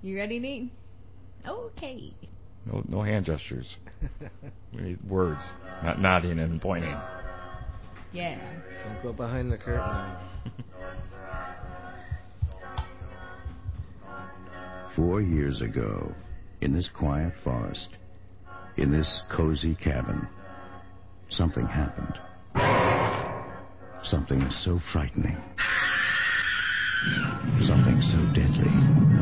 You ready, Nate? Okay. No hand gestures. We need words, not nodding and pointing. Yeah. Don't go behind the curtain. 4 years ago, in this quiet forest, in this cozy cabin, something happened. Something so frightening. Something so deadly.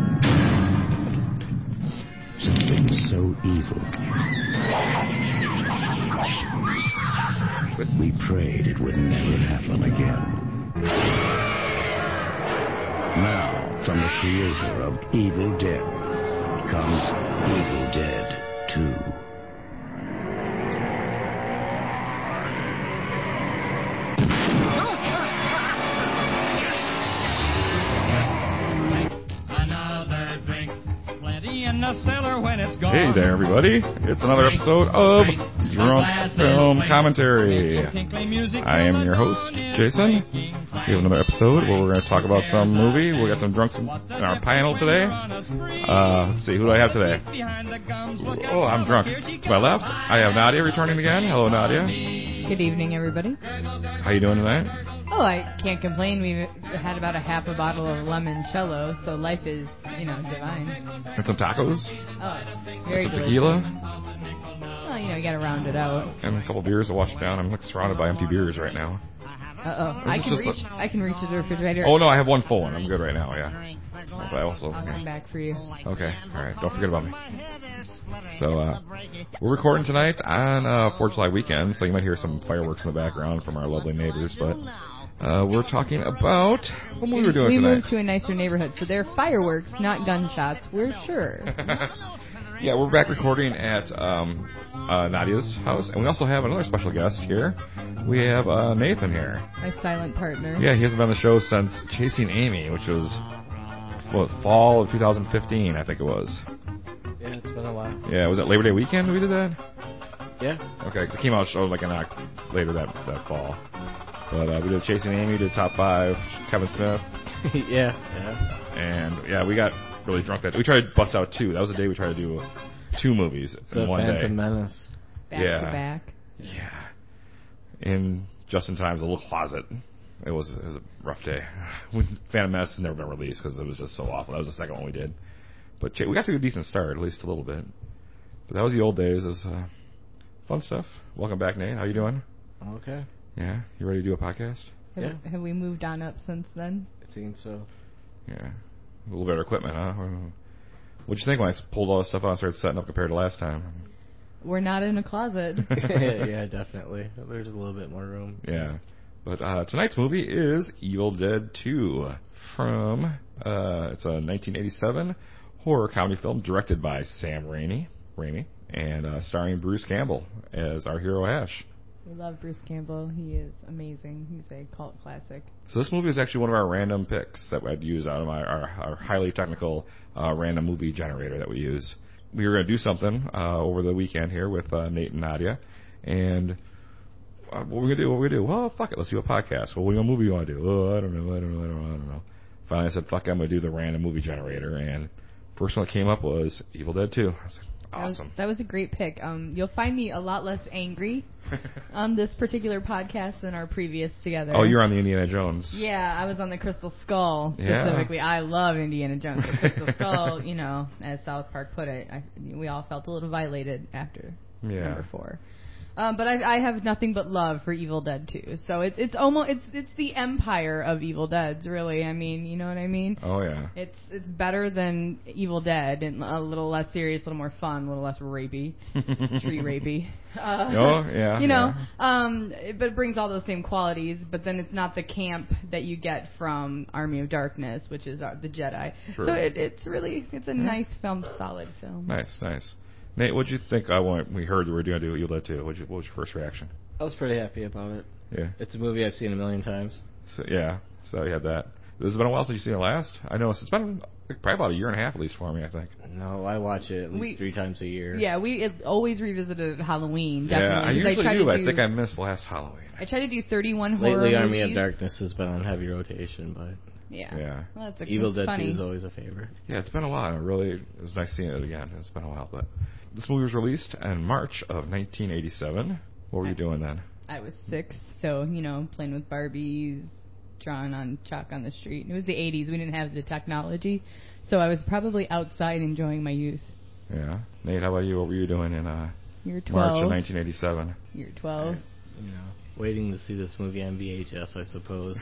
Something so evil. We prayed it would never happen again. Now, from the creator of Evil Dead, comes Evil Dead 2. Hey there, everybody. It's another episode of Drunk Film Commentary. I am your host, Jason. We have another episode where we're going to talk about some movie. We got some drunks in our panel today. Let's see, who do I have today? Oh, I'm drunk. To my left, I have Nadia returning again. Hello, Nadia. Good evening, everybody. How you doing tonight? Oh, I can't complain. We've had about a half a bottle of limoncello, so life is, divine. And some tacos. Oh, very some delicious. Tequila. Well, you gotta round it out. And a couple beers to wash it down. I'm surrounded by empty beers right now. Uh-oh. I can reach the refrigerator. Oh, no, I have one full one. I'm good right now, yeah. But I also, I'll come back for you. Okay, alright. Don't forget about me. So, we're recording tonight on 4th of July weekend, so you might hear some fireworks in the background from our lovely neighbors, but we're talking about what movie we're doing tonight. We moved to a nicer neighborhood, so they're fireworks, not gunshots, we're sure. Yeah, we're back recording at Nadia's house, and we also have another special guest here. We have Nathan here. My silent partner. Yeah, he hasn't been on the show since Chasing Amy, which was, fall of 2015, I think it was. Yeah, it's been a while. Yeah, was it Labor Day weekend we did that? Yeah. Okay, because it came out like later that fall. But we did Chasing Amy, did Top 5, Kevin Smith. Yeah. And, yeah, we got really drunk that day. We tried to bust out 2. That was the day we tried to do 2 movies in one day. The Phantom Menace. Back to back. Yeah. In just in time's a little closet. It was a rough day. Phantom Menace has never been released because it was just so awful. That was the second one we did. But we got to a decent start, at least a little bit. But that was the old days. It was fun stuff. Welcome back, Nate. How you doing? Okay. Yeah. You ready to do a podcast? Have we moved on up since then? It seems so. Yeah. A little better equipment, huh? What'd you think when I pulled all this stuff out and started setting up compared to last time? We're not in a closet. Yeah, definitely. There's a little bit more room. Yeah. But tonight's movie is Evil Dead 2 from, it's a 1987 horror comedy film directed by Sam Raimi, and starring Bruce Campbell as our hero Ash. We love Bruce Campbell. He is amazing. He's a cult classic. So this movie is actually one of our random picks that I'd use out of our highly technical random movie generator that we use. We were going to do something over the weekend here with Nate and Nadia, and what we're going to do? Well, fuck it, let's do a podcast. Well, what movie you want to do? Oh, I don't know. Finally, I said, fuck it, I'm going to do the random movie generator, and first one that came up was Evil Dead 2. I was like, awesome. That was a great pick. You'll find me a lot less angry on this particular podcast than our previous together. Oh, you're on the Indiana Jones. Yeah, I was on the Crystal Skull specifically. Yeah. I love Indiana Jones. The Crystal Skull, as South Park put it, we all felt a little violated after number 4. But I have nothing but love for Evil Dead 2. So it's almost it's the empire of Evil Deads, really. I mean, you know what I mean? Oh yeah. It's better than Evil Dead and a little less serious, a little more fun, a little less rapey, tree rapey. Oh yeah. But it brings all those same qualities. But then it's not the camp that you get from Army of Darkness, which is the Jedi. True. So it's a nice film, solid film. Nice. Nate, what'd you think when we heard you were going to do Evil Dead 2? What was your first reaction? I was pretty happy about it. Yeah. It's a movie I've seen a million times. So you had that. This has been a while since you've seen it last. I know it's been probably about a year and a half at least for me, I think. No, I watch it at least 3 times a year. Yeah, we always revisited Halloween, definitely. Yeah, I usually do, but I think I missed last Halloween. I try to do 31 horror movies. Lately, Army of Darkness has been on heavy rotation, but... Yeah. Yeah. Well, that's Evil Dead 2 funny. is always a favorite. Yeah, it's been a while. It was nice seeing it again. It's been a while, but this movie was released in March of 1987. What were you doing then? I was 6, so, playing with Barbies, drawing on chalk on the street. It was the 80s. We didn't have the technology, so I was probably outside enjoying my youth. Yeah. Nate, how about you? What were you doing in You're 12. March of 1987? You're 12. Waiting to see this movie on VHS, I suppose.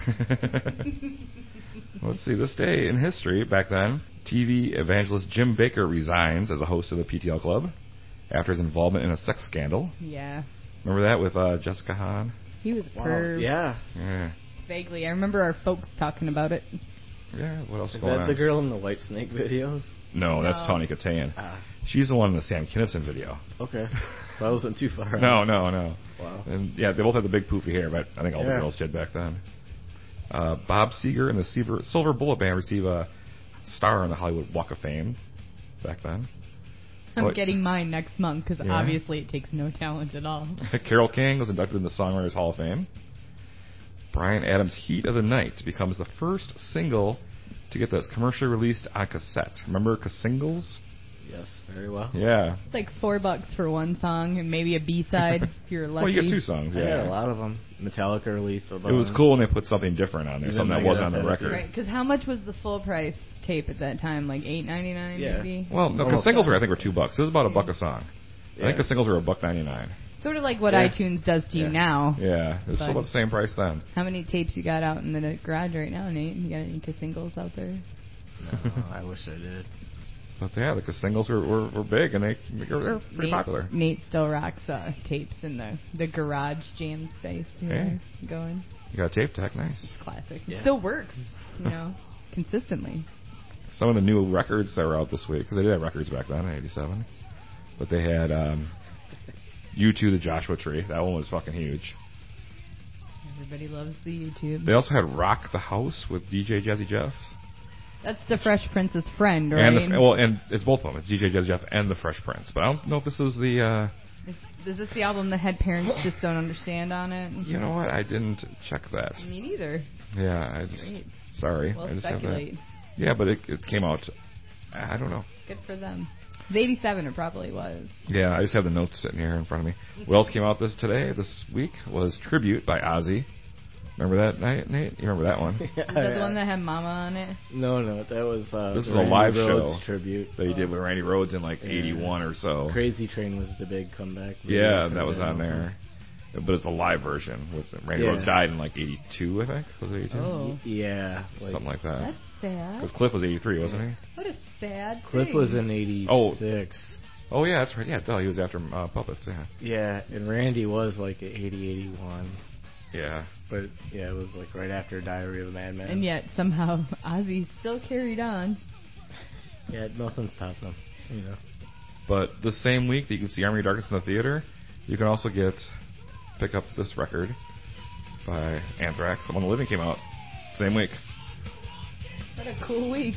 Let's see. This day in history, back then, TV evangelist Jim Bakker resigns as a host of the PTL Club after his involvement in a sex scandal. Yeah. Remember that with Jessica Hahn? He was a perv. Yeah. Vaguely. I remember our folks talking about it. Yeah, what else Is going that on? the girl in the White Snake videos? No, that's Tawny Kitaen. She's the one in the Sam Kinison video. Okay. So I wasn't too far. No. Wow. And yeah, they both had the big poofy hair, but I think all the girls did back then. Bob Seger and the Silver Bullet Band receive a star on the Hollywood Walk of Fame back then. I'm getting mine next month because obviously it takes no talent at all. Carole King was inducted in the Songwriters Hall of Fame. Bryan Adams' Heat of the Night becomes the first single to get this commercially released on cassette. Remember singles? Yes, very well. Yeah. It's like $4 for one song and maybe a B-side if you're lucky. Well, you get 2 songs. Yeah, Yeah, a lot of them. Metallica released a bunch. It was cool when they put something different on there, something that wasn't on the record. Right, because how much was the full price tape at that time? Like $8.99 maybe? Well, no, because singles were, I think, were $2. It was about $1 a song. I think the singles were $1.99. Sort of like what iTunes does to you now. Yeah, it was still about the same price then. How many tapes you got out in the garage right now, Nate? You got any singles out there? No, I wish I did. But yeah, the singles were big, and they're pretty popular. Nate still rocks tapes in the garage jam space. Going. You got a tape deck, nice. It's classic. Yeah. It still works, consistently. Some of the new records that were out this week, because they did have records back then in '87, but they had U2, The Joshua Tree. That one was fucking huge. Everybody loves the YouTube. They also had Rock the House with DJ Jazzy Jeff. That's the Fresh Prince's friend, right? And it's both of them. It's DJ Jazzy Jeff and the Fresh Prince. But I don't know if this is the... Is this the album that had Parents Just Don't Understand on it? You know what? I didn't check that. Me neither. Yeah, sorry. Well, I just speculate. Have that. Yeah, but it came out... I don't know. Good for them. It was 87, it probably was. Yeah, I just have the notes sitting here in front of me. What else came out this week was Tribute by Ozzy. Remember that night, Nate? You remember that one? Is that the one that had Mama on it? No, that was this is a live Rhodes show tribute that he did with Randy Rhoads in like 81 or so. Crazy Train was the big comeback. Yeah, that was on there. But it's a live version. With Randy Rhoads died in like 82, I think. Was it 82? Oh. Yeah. Something like that. That's sad. Because Cliff was 83, wasn't he? What a sad Cliff thing. was in 86. Oh, yeah, that's right. Yeah, duh, he was after Puppets, yeah. Yeah, and Randy was like 80, 81. Yeah. But, yeah, it was like right after Diary of a Madman. And yet, somehow, Ozzy still carried on. Yeah, nothing stopped him, But the same week that you can see Army of Darkness in the theater, you can also pick up this record by Anthrax. When the Living came out, same week. What a cool week.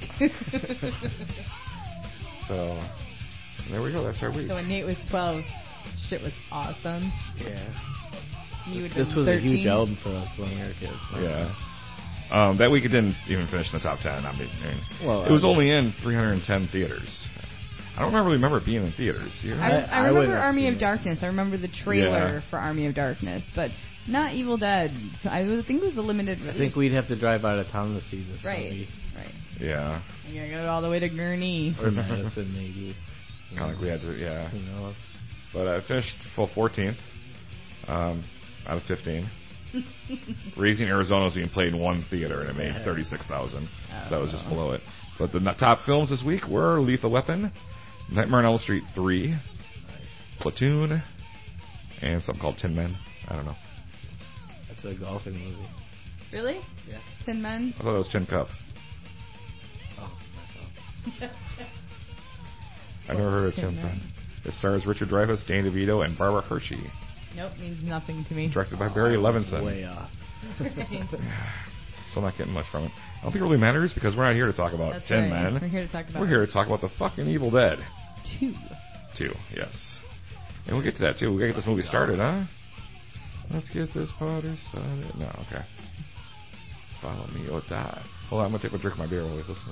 So, there we go. That's our week. So when Nate was 12, shit was awesome. Yeah. This was 13? a huge album for us when we were kids. Yeah. That week it didn't even finish in the top 10. It was only in 310 theaters. I don't really remember it being in theaters. I remember Army of Darkness. I remember the trailer for Army of Darkness, but not Evil Dead. So I think it was a limited release. I think we'd have to drive out of town to see this movie. Right. Yeah. You gotta go all the way to Gurnee. Or Madison, maybe. Kind of like we had to, Who knows? But I finished 14th out of 15. Raising Arizona was being played in one theater, and it made 36,000. So that was just below it. But the top films this week were Lethal Weapon, Nightmare on Elm Street 3, Platoon, and something called Tin Men. I don't know. That's a golfing movie. Really? Yeah. Tin Men? I thought it was Tin Cup. Oh, I never heard of Tin Men. It stars Richard Dreyfuss, Danny DeVito, and Barbara Hershey. Nope, means nothing to me. Directed by Barry Levinson. Way off. Still not getting much from it. I don't think it really matters because we're not here to talk about Tin Men. We're here to talk about. We're here to talk about the fucking Evil Dead. 2. 2, yes. And we'll get to that too. We gotta get this movie started, huh? Let's get this party started. No, okay. Follow me or die. Hold on, I'm going to take a drink of my beer while we listen.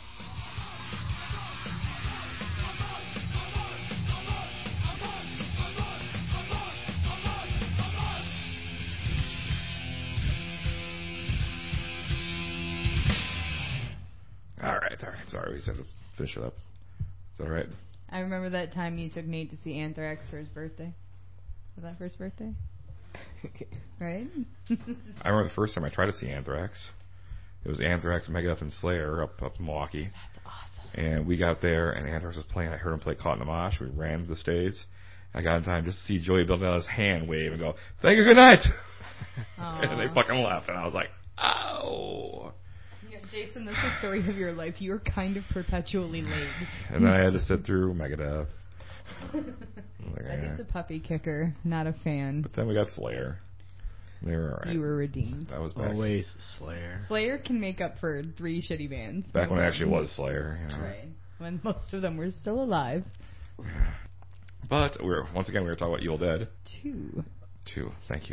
All right. Sorry, we just have to finish it up. Is that all right? I remember that time you took Nate to see Anthrax for his birthday. Was that for his birthday? Right? I remember the first time I tried to see Anthrax. It was Anthrax, Megadeth, and Slayer up in Milwaukee. That's awesome. And we got there, and Anthrax was playing. I heard him play Caught in the Mosh. We ran to the stage. I got in time just to see Joey Belladonna's hand wave and go, "Thank you, good night." And they fucking left, and I was like, "Oh." Yeah, Jason, that's the story of your life. You were kind of perpetually late. And then I had to sit through Megadeth. It's a puppy kicker, not a fan. But then we got Slayer. They were all right. You were redeemed. That was back. Always Slayer. Slayer can make up for 3 shitty bands. Back when it actually was Slayer. You know. Right. When most of them were still alive. But once again, we were talking about Evil Dead. 2. Thank you.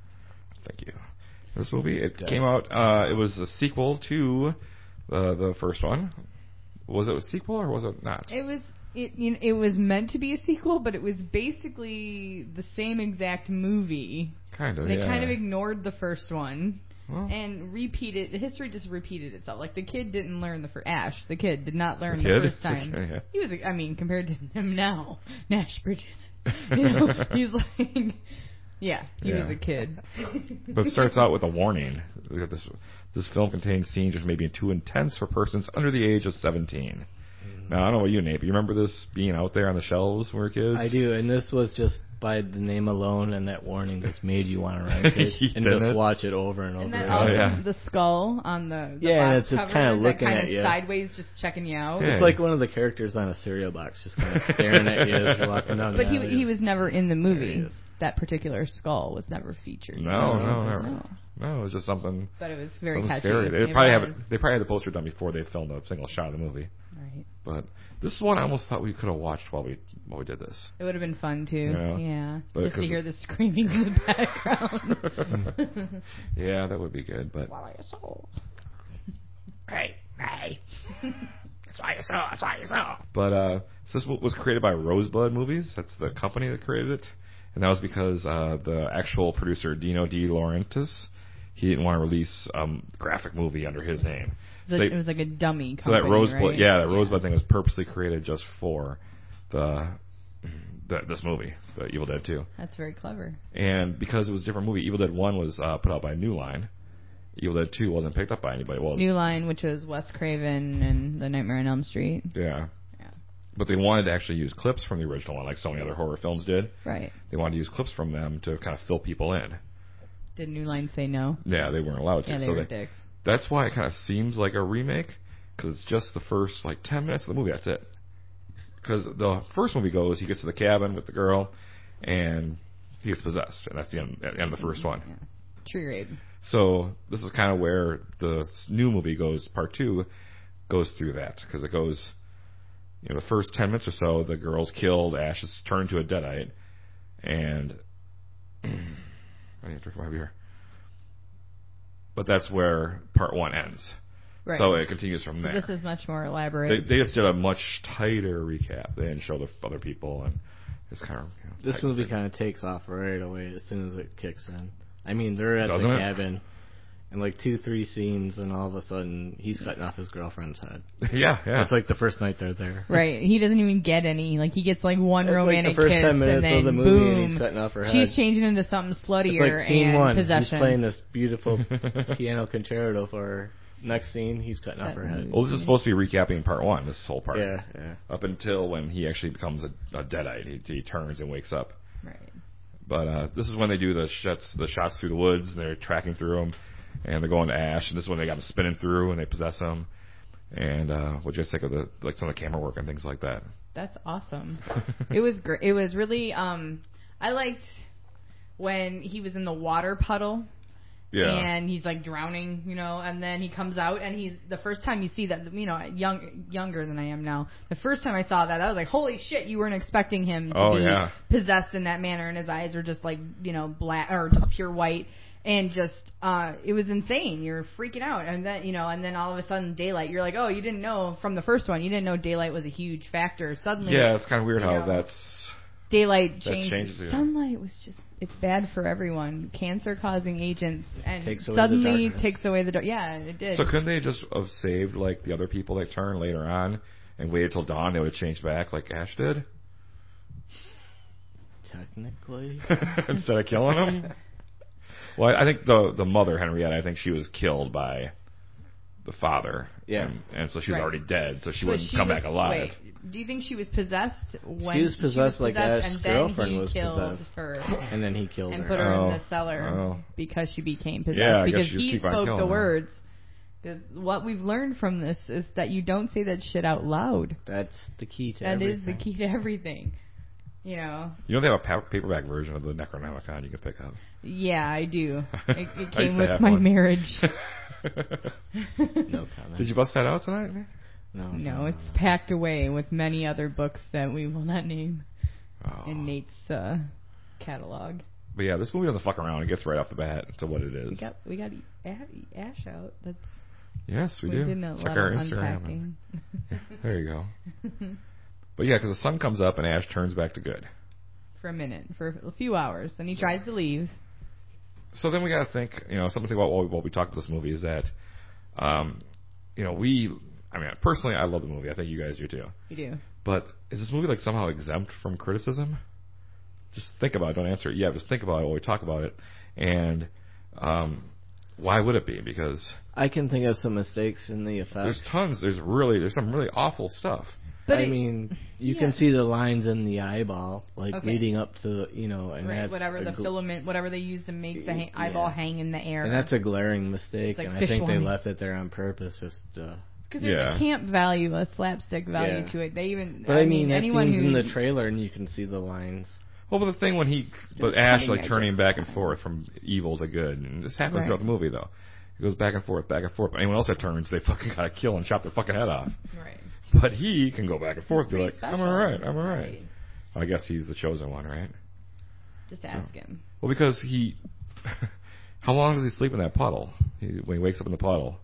This movie, it came out, it was a sequel to the first one. Was it a sequel or was it not? It was meant to be a sequel, but it was basically the same exact movie. Kind of, They kind of ignored the first one. Well, And history just repeated itself. Like, the kid didn't learn Ash, the kid did not learn the first time. Yeah. He was, compared to him now, Nash Bridges, he's like, he was a kid. But it starts out with a warning. This film contains scenes which may be too intense for persons under the age of 17. Now, I don't know about you, Nate, but you remember this being out there on the shelves when we were kids? I do, and this was just by the name alone, and that warning just made you want to rent it and just watch it over and over. And then also the skull on the box it's just cover, kind of looking kind at you sideways, just checking you out. Yeah. It's like one of the characters on a cereal box, just kind of staring at you as you're walking down. But he was never in the movie. That particular skull was never featured. No, never. No, it was just something. But it was very catchy. Scary. They probably had the poster done before they filmed a single shot of the movie. Right. But this is one I almost thought we could have watched while we did this. It would have been fun too. Yeah. Just to hear the screaming in the background. Yeah, that would be good. But swallow your soul. Hey. Swallow your soul. But this was created by Rosebud Movies. That's the company that created it. And that was because the actual producer, Dino De Laurentiis, he didn't want to release a graphic movie under his name. It was like a dummy company, so that Rosebud, right? that Rosebud thing was purposely created just for this movie, the Evil Dead 2. That's very clever. And because it was a different movie, Evil Dead 1 was put out by New Line. Evil Dead 2 wasn't picked up by anybody. New Line, which was Wes Craven and The Nightmare on Elm Street. Yeah. But they wanted to actually use clips from the original one, like so many other horror films did. Right. They wanted to use clips from them to kind of fill people in. Did New Line say no? Yeah, they weren't allowed to. Yeah, they were dicks. That's why it kind of seems like a remake, because it's just the first 10 minutes of the movie. That's it. Because the first movie goes, he gets to the cabin with the girl, and he gets possessed, and that's the end of the first one. Yeah. Tree rape. So this is kind of where the new movie goes. Part 2 goes through that, because it goes. The first 10 minutes or so, the girl's killed, Ash is turned to a deadite, and I need to drink my beer. But that's where part 1 ends. Right. So it continues from there. This is much more elaborate. They just did a much tighter recap. They didn't show the other people, and it's kind of this movie kind of takes off right away as soon as it kicks in. I mean, they're at the cabin. And 2-3 scenes, and all of a sudden, he's cutting off his girlfriend's head. Yeah. That's the first night they're there. Right. He doesn't even get any. He gets one romantic the first kiss, 10 minutes and then of the movie, boom, and he's cutting off her head. She's changing into something sluttier It's scene and 1. possession. He's playing this beautiful piano concerto for her. Next scene, he's cutting off her head. Well, this is supposed to be recapping part 1, this whole part. Yeah. Up until when he actually becomes a deadite. He turns and wakes up. Right. But this is when they do the shots through the woods, and they're tracking through them. And they're going to Ash, and this is when they got him spinning through, and they possess him. And what'd you guys think of some of the camera work and things like that? That's awesome. It was great. It was really. I liked when he was in the water puddle. Yeah. And he's drowning, and then he comes out, and he's the first time you see that, younger than I am now. The first time I saw that, I was like, holy shit! You weren't expecting him to be possessed in that manner, and his eyes are just black or just pure white. And just, it was insane. You're freaking out. And then all of a sudden daylight, you're like, oh, you didn't know from the first one, you didn't know daylight was a huge factor. Suddenly. Yeah, it's kind of weird how that's. Daylight changes. Sunlight was just, it's bad for everyone. Cancer causing agents. And suddenly takes away the darkness. Yeah, it did. So couldn't they just have saved like the other people that turn later on and waited till dawn? They would have changed back like Ash did? Technically. Instead of killing them? Well, I think the mother, Henrietta, I think she was killed by the father. Yeah. And so she was already dead, so she wouldn't come back alive. Wait, do you think she was possessed when she was possessed like Ash's girlfriend was killed possessed? Her and then he killed and her. put her in the cellar because she became possessed. Yeah, because he spoke the words. Because what we've learned from this is that you don't say that shit out loud. That's the key to everything. That is the key to everything. You know they have a paperback version of the Necronomicon you can pick up. Yeah, I do. It came with my marriage. No comment. Did you bust that out tonight? No, it's packed away with many other books that we will not name in Nate's catalog. But yeah, this movie doesn't fuck around. It gets right off the bat to what it is. We got Ash out. Yes, we do. Check our Instagram. There you go. But yeah, because the sun comes up and Ash turns back to good. For a minute, for a few hours, and he tries to leave. So then we got to think, something about what we talked about this movie is that, personally, I love the movie. I think you guys do too. You do. But is this movie like somehow exempt from criticism? Just think about it. Don't answer it. Yeah, just think about it while we talk about it. And why would it be? Because I can think of some mistakes in the effects. There's tons. There's some really awful stuff. But you can see the lines in the eyeball, leading up to, and that's whatever the filament, whatever they use to make the eyeball hang in the air. And that's a glaring mistake, and I think they left it there on purpose, just because there's a camp value, a slapstick value to it. They even, but anyone who's in the trailer, and you can see the lines. Well, but the thing Ash turning back and forth from evil to good, and this happens throughout the movie though. It goes back and forth. But anyone else that turns, they fucking gotta kill and chop their fucking head off. Right. But he can go back and forth, be like, I'm all right. Right. I guess he's the chosen one, right? Just ask him. Well, because how long does he sleep in that puddle? When he wakes up in the puddle?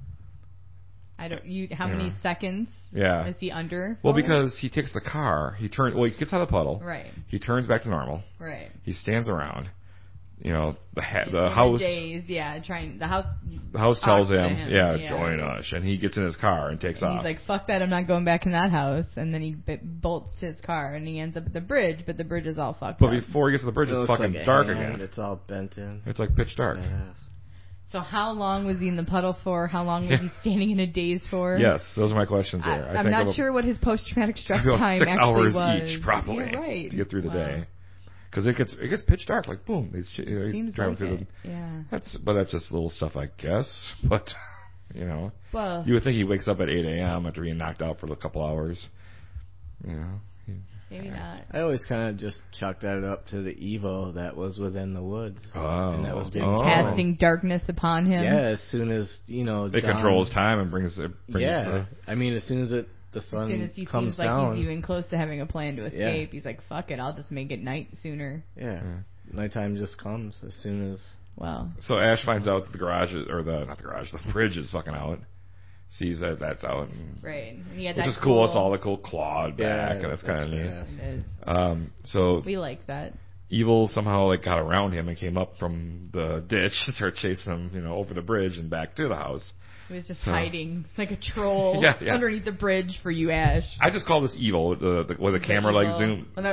How many seconds? Yeah. Is he under? Well, because he takes the car. He gets out of the puddle. Right. He turns back to normal. Right. He stands around. The house. The house tells him, join us, and he gets in his car and takes off. He's like, fuck that, I'm not going back in that house, and then he bolts to his car, and he ends up at the bridge, but the bridge is all fucked up. But before he gets to the bridge, it's fucking dark again. It's all bent in. It's like pitch dark. So how long was he in the puddle for? How long was he standing in a daze for? Yes, those are my questions there. I'm not sure what his post-traumatic stress time actually was. 6 hours each, probably, to get through the day. Because it gets pitch dark, like boom, he's driving through that's just little stuff, I guess. But well, you would think he wakes up at 8 a.m. after being knocked out for a couple hours. Maybe not. I always kind of just chalked that up to the evil that was within the woods. And that was casting darkness upon him. Yeah, as soon as it controls time and brings. Yeah, as soon as the sun as soon as he comes seems down, like he's even close to having a plan to escape, he's like, fuck it, I'll just make it night sooner. Yeah. Nighttime just comes as soon as. Wow. So Ash finds out that the bridge is fucking out. Sees that that's out. Right. And which is cool. It's all the cool clawed back, and that's kind of neat. It is. So we like that. Evil somehow got around him and came up from the ditch and started chasing him, over the bridge and back to the house. He was just hiding like a troll underneath the bridge for you, Ash. I just call this evil, where the camera zooming in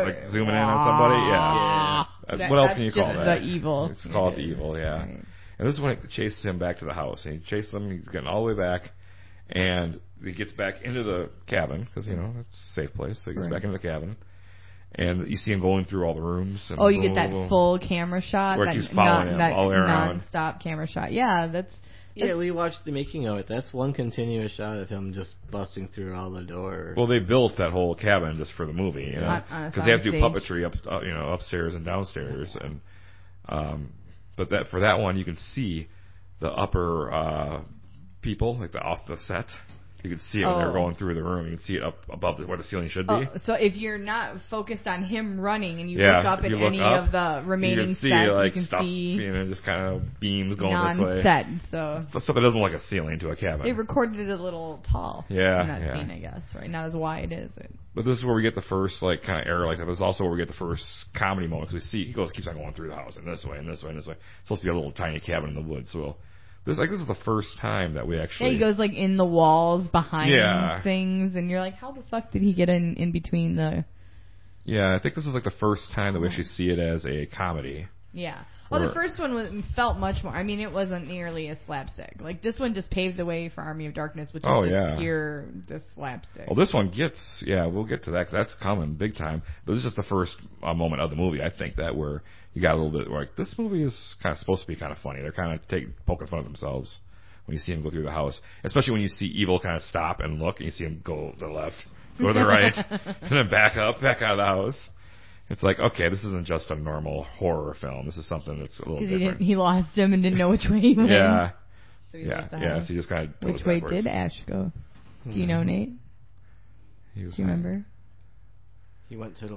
on somebody. Yeah. What else can you call that? The evil. It's called the evil, yeah. Right. And this is when it chases him back to the house. And he chases him. He's getting all the way back, and he gets back into the cabin because it's a safe place. So he gets back into the cabin. And you see him going through all the rooms. And you get that full camera shot. Where he's following him all the way around. Non-stop camera shot. Yeah, that's... Yeah, we watched the making of it. That's one continuous shot of him just busting through all the doors. Well, they built that whole cabin just for the movie, because they have to do puppetry upstairs and downstairs, and but for that one you can see the upper people, like off the set. You could see it when they were going through the room. You could see it up above where the ceiling should be. So if you're not focused on him running and you look up at any of the remaining you can see, sets, like, you can stuff, see just kind of beams going this way. Non-set, so stuff that doesn't look like a ceiling to a cabin. They recorded it a little tall. In that scene, I guess, right? Not as wide, is it? But this is where we get the first, like, kind of error like that. But it's also where we get the first comedy moment. Because we see, keeps on going through the house, and this way, and this way, and this way. It's supposed to be a little tiny cabin in the woods, so... This is the first time that we actually... Yeah, he goes, like, in the walls behind things, and you're like, how the fuck did he get in between the... Yeah, I think this is, like, the first time that we actually see it as a comedy. Yeah. Well, the first one felt much more... I mean, it wasn't nearly as slapstick. Like, this one just paved the way for Army of Darkness, which is just pure just slapstick. Well, this one gets... Yeah, we'll get to that, because that's coming big time. But this is just the first moment of the movie, I think, that where... You got a little bit like, this movie is kind of supposed to be kind of funny. They're kind of poking fun of themselves when you see him go through the house. Especially when you see Evil kind of stop and look, and you see him go to the left, go to the right, and then back out of the house. It's like, okay, this isn't just a normal horror film. This is something that's a little different. He lost him and didn't know which way he went. Yeah. So So he just kind of Which way did Ash go? Do you know, Nate? Do you remember? He went to the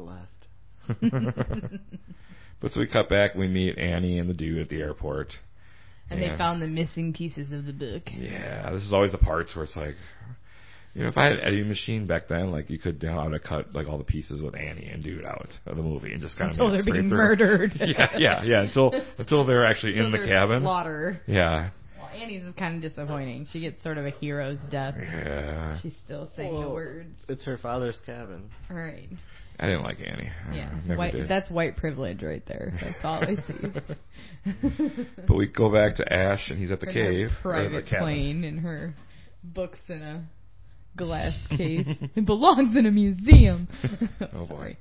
left. But so we cut back, we meet Annie and the dude at the airport. And they found the missing pieces of the book. Yeah, this is always the parts where it's like, if I had an editing machine back then, like, you could I would have cut, like, all the pieces with Annie and dude out of the movie and just kind of... Until they're being murdered. Yeah, until they're actually in the cabin. Slaughter. Yeah. Well, Annie's is kind of disappointing. She gets sort of a hero's death. Yeah. She's still saying the words. It's her father's cabin. Right. I didn't like Annie. That's white privilege right there. That's all I see. But we go back to Ash, and he's at the cave. Private plane, and her books in a glass case. It belongs in a museum. Oh, boy.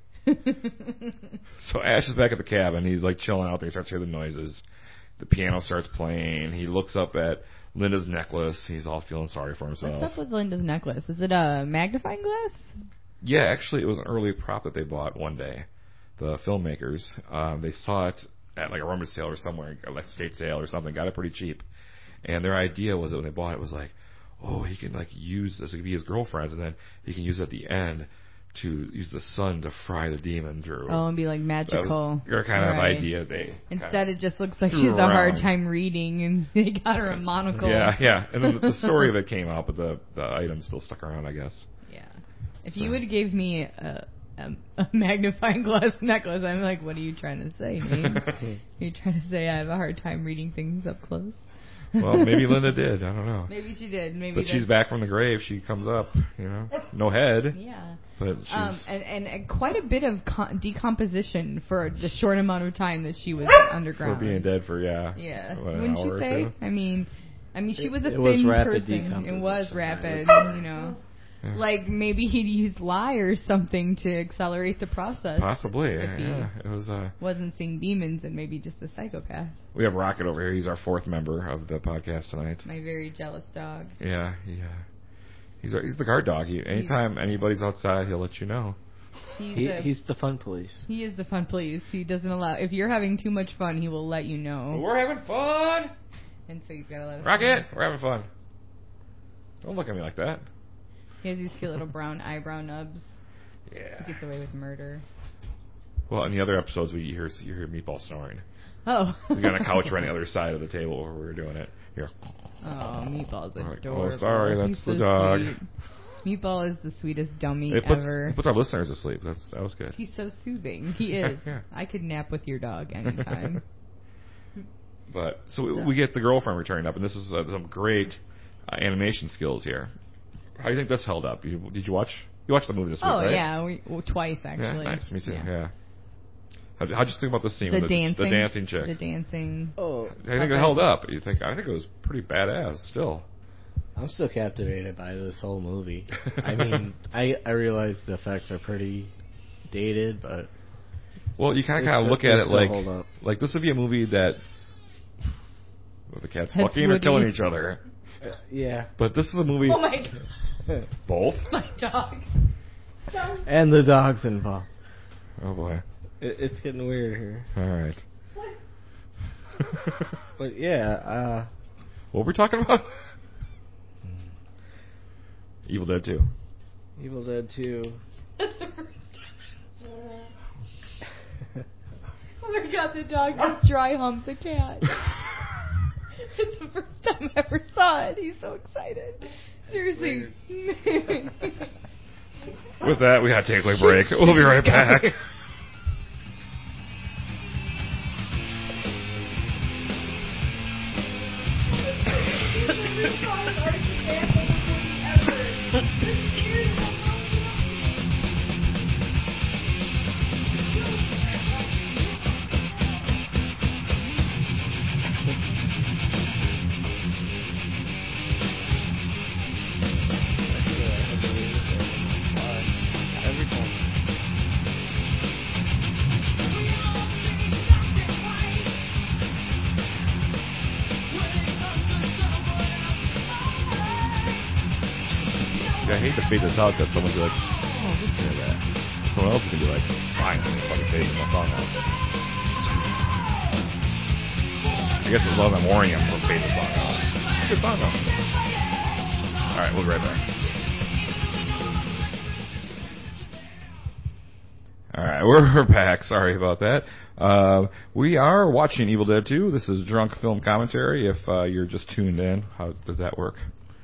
So Ash is back at the cabin. He's, like, chilling out there. He starts to hear the noises. The piano starts playing. He looks up at Linda's necklace. He's all feeling sorry for himself. What's up with Linda's necklace? Is it a magnifying glass? Yeah, actually, it was an early prop that they bought one day. The filmmakers, they saw it at like a rummage sale or somewhere, like a state sale or something, got it pretty cheap. And their idea was that when they bought it, was like, oh, he can like use this, it could be his girlfriend's, and then he can use it at the end to use the sun to fry the demon through. Oh, and be like magical. That was their kind of idea. Instead, it just looks like she has a hard time reading, and they got her a monocle. Yeah. And then the story of it came out, but the item still stuck around, I guess. Yeah. If you would have gave me a magnifying glass necklace, I'm like, what are you trying to say, Nate? Are you trying to say I have a hard time reading things up close? Well, maybe Linda did. I don't know. Maybe she did. But she's back from the grave. She comes up, no head. Yeah. But she's... and quite a bit of decomposition for the short amount of time that she was underground. For being dead for, Wouldn't you say? I mean, she was a thin person. It was rapid, Like, maybe he'd use lye or something to accelerate the process. Possibly, yeah. It was... wasn't seeing demons and maybe just a psychopath. We have Rocket over here. He's our fourth member of the podcast tonight. My very jealous dog. Yeah. He's the guard dog. Anytime anybody's outside, he'll let you know. He's the fun police. He is the fun police. He doesn't allow... If you're having too much fun, he will let you know. We're having fun! And so you've got to let us Rocket, know. We're having fun. Don't look at me like that. He has these cute little brown eyebrow nubs. Yeah. He gets away with murder. Well, in the other episodes, you hear Meatball snoring. Oh. We got a couch right on the other side of the table where we were doing it. Here. Oh, Meatball's adorable. Oh, sorry, that's He's the so dog. Sweet. Meatball is the sweetest dummy ever. He puts our listeners to sleep. That was good. He's so soothing. He is. Yeah. I could nap with your dog anytime. But so we get the girlfriend returning up, and this is some great animation skills here. How do you think this held up? Did you watch? You watched the movie this week, right? Oh, yeah. Twice, actually. Yeah, nice. Me too, yeah. How'd you think about the scene with the dancing chick? The dancing. Oh. I think it held up. I think it was pretty badass still. I'm still captivated by this whole movie. I mean, I realize the effects are pretty dated, but... Well, you kind of look at it like this would be a movie that... Where the cats fucking or killing each other. Yeah. But this is a movie... Oh, my God. Both? My dog. And the dog's involved. Oh, boy. It's getting weird here. All right. But, yeah. What were we talking about? Evil Dead 2. Evil Dead 2. That's the first time. Oh my god, the dog just dry humped the cat. It's the first time I ever saw it. He's so excited. Seriously. With that, we gotta take a quick break. We'll be right back. I hate to fade this out because someone's like, oh, just hear that. Someone else is going to be like, fine, I'm fucking fading my song out. I guess as long as I'm warning them, we'll fade the song out. Good song though. Alright, we'll be right back. Alright, we're back. Sorry about that. We are watching Evil Dead 2. This is Drunk Film Commentary. If you're just tuned in, how does that work?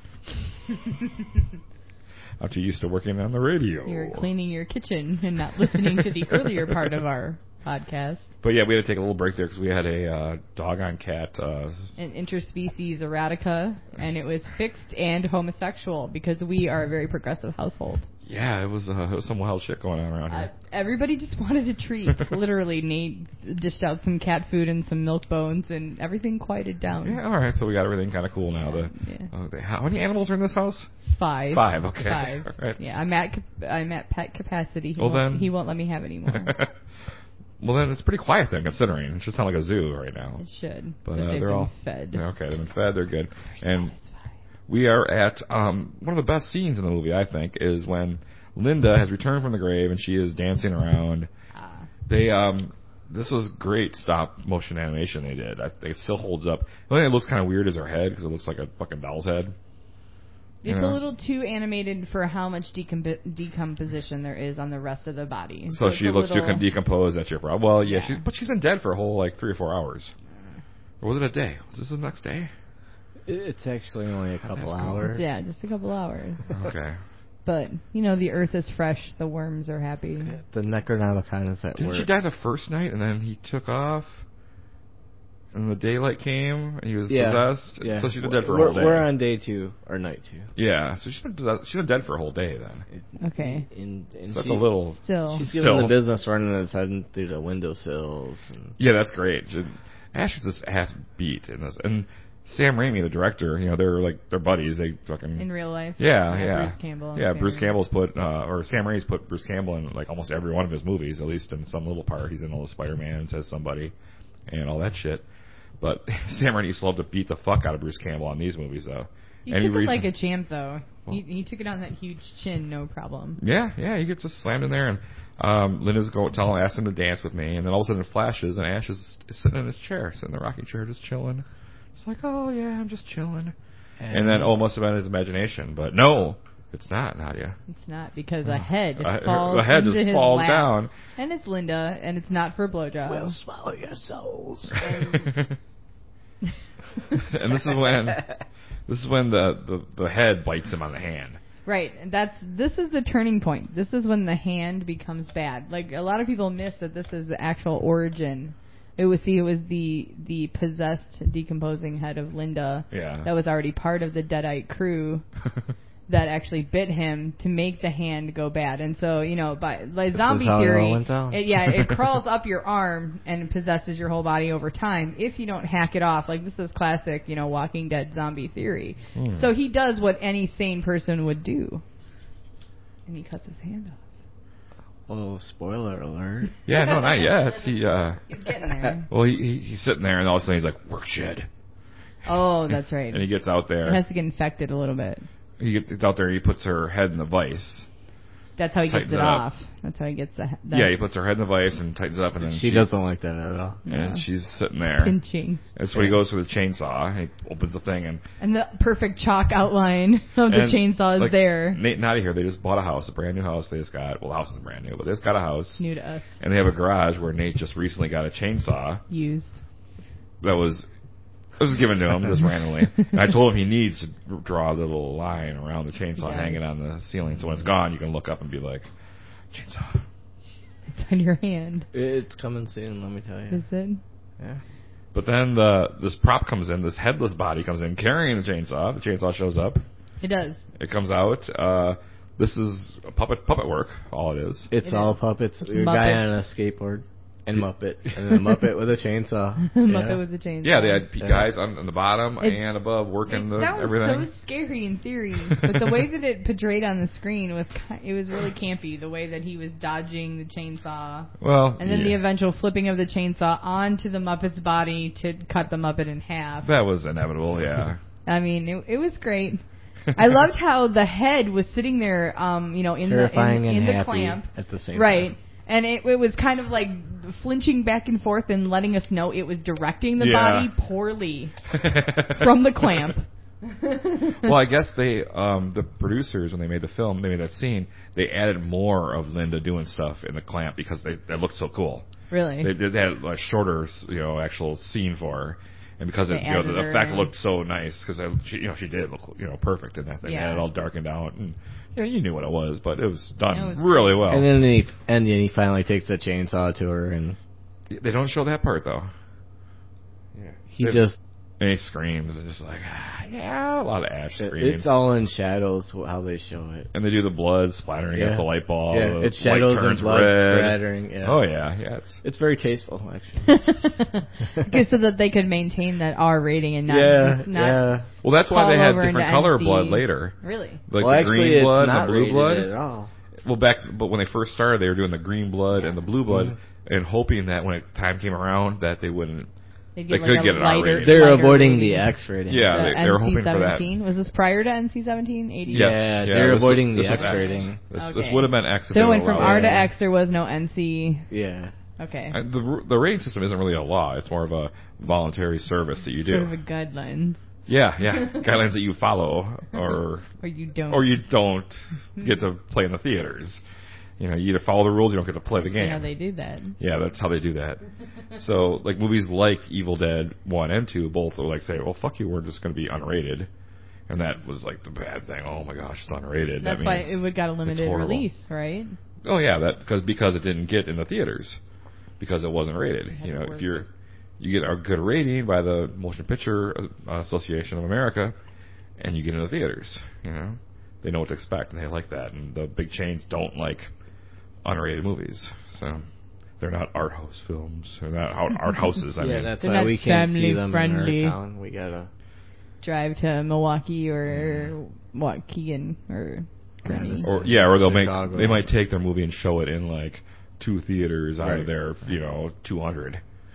I'm too used to working on the radio. You're cleaning your kitchen and not listening to the earlier part of our podcast. But yeah, we had to take a little break there because we had a dog-on-cat... an interspecies erotica, and it was fixed and homosexual because we are a very progressive household. Yeah, it was some wild shit going on around here. Everybody just wanted a treat. Literally, Nate dished out some cat food and some milk bones, and everything quieted down. Yeah, all right, so we got everything kind of cool now. How many animals are in this house? 5. 5, okay. 5. All right. Yeah, I'm at pet capacity. He won't let me have any more. Well, then it's pretty quiet then, considering. It should sound like a zoo right now. It should. But they're all fed. Okay, they've been fed. They're good. They're and we are at one of the best scenes in the movie, I think, is when Linda has returned from the grave and she is dancing around. This was great stop motion animation they did. I think it still holds up. The only thing that looks kind of weird is her head because it looks like a fucking doll's head. It's a little too animated for how much decomposition there is on the rest of the body. So she looks too decomposed. That's your problem. Well, yeah. But she's been dead for a whole 3 or 4 hours. Or was it a day? Was this the next day? It's actually only a couple hours. Yeah, just a couple hours. Okay. But, the earth is fresh. The worms are happy. Yeah, the Necronomicon is at work. Didn't she die the first night and then he took off? And the daylight came, and he was possessed. Yeah. So she's been dead for a whole day. We're on day 2 or night 2. Yeah, so she's been dead for a whole day then. Okay. So that's a little. She's given the business running its head through the windowsills. Yeah, that's great. Ash is this ass beat in this, and Sam Raimi, the director, they're buddies. They fucking in real life. Yeah. Bruce Campbell. Yeah, Bruce Campbell's or Sam Raimi's put Bruce Campbell in almost every one of his movies, at least in some little part. He's in all the Spider-Man, says somebody, and all that shit. But Sam Raimi used to love to beat the fuck out of Bruce Campbell on these movies, though. He took it like a champ, though. He took it on that huge chin, no problem. Yeah, he gets just slammed in there, and Linda's asking him to dance with me, and then all of a sudden it flashes, and Ash is sitting in his chair, sitting in the rocking chair, just chilling. It's like, oh yeah, I'm just chilling. And then, it must have been his imagination, but no, it's not, Nadia. It's not, because a head falls into his falls lap, down. And it's Linda, and it's not for a blowjob. Well, swallow your souls. And this is when the head bites him on the hand. Right, and this is the turning point. This is when the hand becomes bad. Like, a lot of people miss that this is the actual origin. It was the possessed, decomposing head of Linda that was already part of the Deadite crew that actually bit him to make the hand go bad. And so, by zombie theory, it crawls up your arm and possesses your whole body over time if you don't hack it off. Like, this is classic, Walking Dead zombie theory. So he does what any sane person would do. And he cuts his hand off. Oh, spoiler alert. Yeah, no, not yet. He's getting there. Well, he's sitting there, and all of a sudden he's like, work shed. Oh, that's right. And he gets out there. It has to get infected a little bit. He gets out there, he puts her head in the vise. That's how he gets it off. That's how he gets the. Yeah, he puts her head in the vice and tightens it up, and then she doesn't like that at all. And she's sitting there pinching. That's when he goes for the chainsaw. And he opens the thing, and the perfect chalk outline of the chainsaw is there. Nate and Nadia here, they just bought a house, a brand new house. They just got the house is brand new, but they just got a house new to us, and they have a garage where Nate just recently got a chainsaw used. That was. It was given to him just randomly. And I told him he needs to draw a little line around the chainsaw hanging on the ceiling, so when it's gone, you can look up and be like, chainsaw. It's on your hand. It's coming soon, let me tell you. Is it? Yeah. But then this prop comes in, this headless body comes in carrying the chainsaw. The chainsaw shows up. It does. It comes out. This is a puppet work, all it is. It's all puppets. Your guy on a skateboard. And Muppet. And then a Muppet with a chainsaw. Muppet with a chainsaw. Yeah, they had guys on the bottom and above working everything. That was so scary in theory. But the way that it portrayed on the screen was really campy. The way that he was dodging the chainsaw. Well, and then the eventual flipping of the chainsaw onto the Muppet's body to cut the Muppet in half. That was inevitable, yeah. I mean, it was great. I loved how the head was sitting there, in the clamp at the same time. Time. And it was kind of like flinching back and forth and letting us know it was directing the body poorly from the clamp. Well, I guess the producers, when they made the film, they made that scene, they added more of Linda doing stuff in the clamp because they looked so cool. Really? They had a shorter, actual scene for her. And because the effect looked so nice, because she did look perfect in that thing. Yeah. It all darkened out, and you knew what it was, but it was done really well. And then he finally takes the chainsaw to her, and they don't show that part though. Yeah, and he screams and just like a lot of ash screaming. It's all in shadows how they show it, and they do the blood splattering against the light bulb. Yeah, it's shadows and blood splattering. Yeah. Oh yeah, it's very tasteful actually. Okay, so that they could maintain that R rating and not Well, that's why they had different color blood later. Really? Like the green blood, the blue blood. At all. Well, but when they first started, they were doing the green blood and the blue blood, and hoping that when time came around that they wouldn't. They could get an R rating. They're avoiding the X rating. Yeah, they were hoping for that. Was this prior to NC-17? 80? Yeah, they're avoiding the X rating. This would have been X. So it went from R to X. There was no NC. Yeah. Okay. The rating system isn't really a law. It's more of a voluntary service that you do. Sort of a guidelines. Yeah. Guidelines that you follow, or you don't. Or you don't get to play in the theaters. You either follow the rules, or you don't get to play the game. That's how they do that. Yeah, that's how they do that. So, like, movies like Evil Dead 1 and 2 both will, say, well, fuck you, we're just going to be unrated. And that was, the bad thing. Oh, my gosh, it's unrated. That's why it got a limited release, right? Oh, yeah, because it didn't get in the theaters. Because it wasn't rated. If you get a good rating by the Motion Picture Association of America, and you get into the theaters, they know what to expect, and they like that. And the big chains don't like unrated movies, so they're not art house films. They're not art houses. That's why we can't see them friendly. in our town. We gotta drive to Milwaukee or Waukegan or Gurney. Or they might take their movie and show it in 2 theaters out of their 200.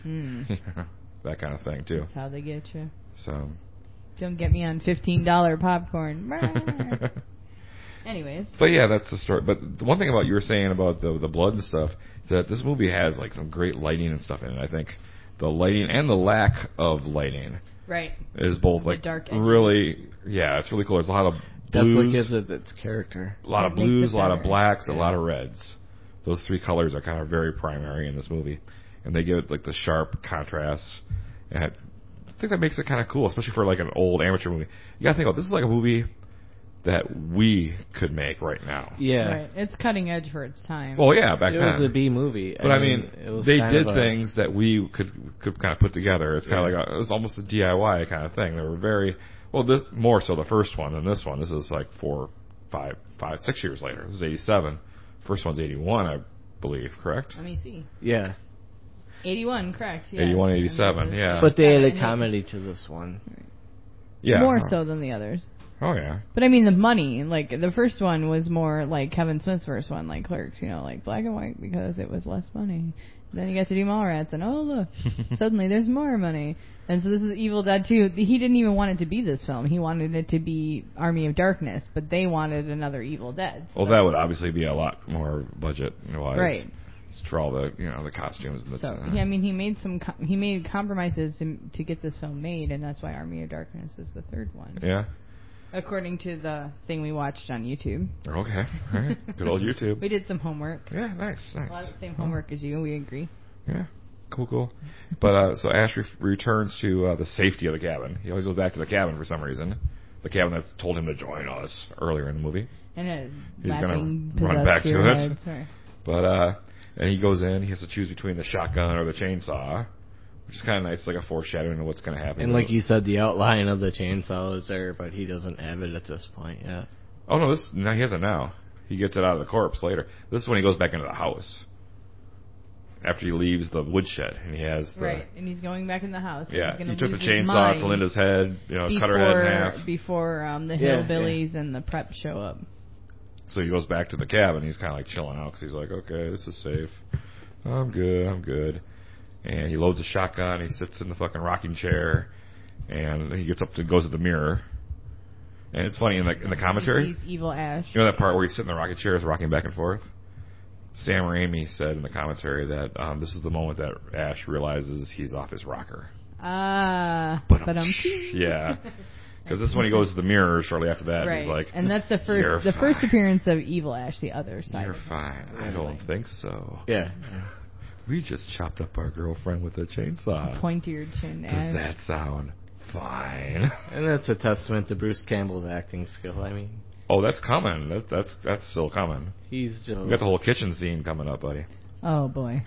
That kind of thing too. That's how they get you. So don't get me on $15 popcorn. Anyways. But yeah, that's the story. But the one thing about you were saying about the blood and stuff is that this movie has some great lighting and stuff in it. I think the lighting and the lack of lighting is both dark really it's really cool. There's a lot of blues. That's what gives it its character. A lot of blues, a lot of blacks, a lot of reds. Those 3 colors are kind of very primary in this movie, and they give it the sharp contrasts. And I think that makes it kind of cool, especially for an old amateur movie. You gotta think about this is a movie that we could make right now. Yeah. Right. It's cutting edge for its time. Well, yeah, back then. It was a B movie. But they did things that we could kind of put together. It's kind of it was almost a DIY kind of thing. They were very, this more so the first one than this one. This is 4, 5, 6 years later. This is 87. First one's 81, I believe, correct? Let me see. Yeah. 81, correct. Yeah. 81, 87, yeah. But they added comedy to this one. Yeah. More so than the others. Oh, yeah. But I mean, the money, like, the first one was more like Kevin Smith's first one, like Clerks, you know, like black and white because it was less money. Then you get to do Mallrats, and oh, look, suddenly there's more money. And so this is Evil Dead 2. He didn't even want it to be this film. He wanted it to be Army of Darkness, but they wanted another Evil Dead. So well, that would obviously be a lot more budget-wise. Right. For all the, you know, the costumes. And yeah, I mean, he made compromises to get this film made, and that's why Army of Darkness is the third one. Yeah. According to the thing we watched on YouTube. Okay. All right. Good old YouTube. We did some homework. Yeah, nice. A lot of the same homework as you, we agree. Yeah. Cool. But, so Ash returns to the safety of the cabin. He always goes back to the cabin for some reason. The cabin that's told him to join us earlier in the movie. And he's going to run back to it. Sorry. But, and he goes in, he has to choose between the shotgun or the chainsaw. Which is kind of nice, like a foreshadowing of what's going to happen. And like you said, the outline of the chainsaw is there, but he doesn't have it at this point yet. Oh, no, he has it now. He gets it out of the corpse later. This is when he goes back into the house. After he leaves the woodshed, and he has the... Right, and he's going back in the house. Yeah, he took the chainsaw to Linda's head, cut her head in half. Before the hillbillies and the prep show up. So he goes back to the cabin. He's kind of like chilling out, because he's like, okay, this is safe. I'm good. And he loads a shotgun. He sits in the fucking rocking chair, and he gets up to goes to the mirror. And it's funny in the commentary. He's evil Ash. You know that part where he's sitting in the rocking chair, is rocking back and forth. Sam Raimi said in the commentary that this is the moment that Ash realizes he's off his rocker. Yeah, because this is when he goes to the mirror shortly after that. Right. He's like, and that's the first appearance of evil Ash, the other side. You're fine. I don't think so. Yeah. We just chopped up our girlfriend with a chainsaw. Point to your chin. Does that sound fine? And that's a testament to Bruce Campbell's acting skill. I mean, oh, that's coming. That's still coming. He's just... We got the whole kitchen scene coming up, buddy. Oh boy.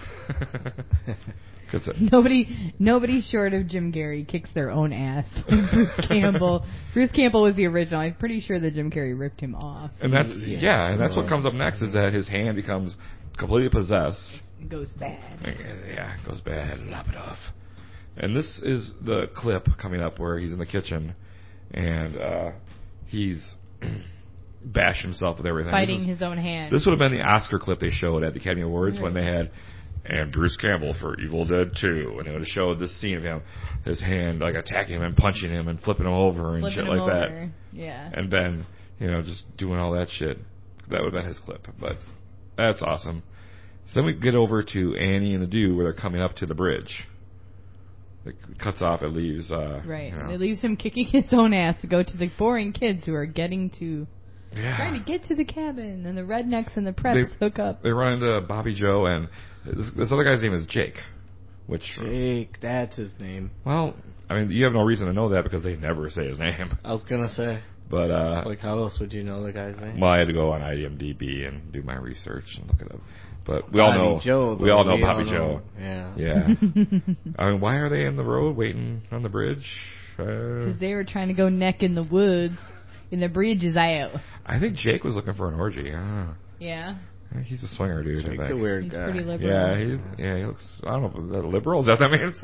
Nobody short of Jim Carrey kicks their own ass. Bruce Campbell. Bruce Campbell was the original. I'm pretty sure that Jim Carrey ripped him off. And that's what comes up next is that his hand becomes completely possessed. It goes bad. Yeah, it goes bad. Lop it off. And this is the clip coming up where he's in the kitchen and he's bashed himself with everything. Fighting his own hand. This would have been the Oscar clip they showed at the Academy Awards when they had and Bruce Campbell for Evil Dead 2, and it would have showed this scene of him, his hand like attacking him and punching him and flipping him over and shit like that. Yeah. And then, just doing all that shit. That would have been his clip. But that's awesome. So then we get over to Annie and the Dude where they're coming up to the bridge. It cuts off, it leaves... right. It leaves him kicking his own ass to go to the boring kids who are getting to... Yeah. Trying to get to the cabin, and the rednecks and the preps hook up. They run into Bobby Joe, and this other guy's name is Jake. Jake, that's his name. Well, I mean, you have no reason to know that because they never say his name. I was going to say. But, like, how else would you know the guy's name? Well, I had to go on IMDb and do my research and look it up. But we all know Bobby Joe. Yeah. I mean, why are they in the road waiting on the bridge? Because they were trying to go neck in the woods. And the bridge is out. I think Jake was looking for an orgy. Yeah. He's a swinger, dude. Jake's a weird guy. He's pretty liberal. Yeah, he looks... I don't know. Is that liberal? Is that what that means?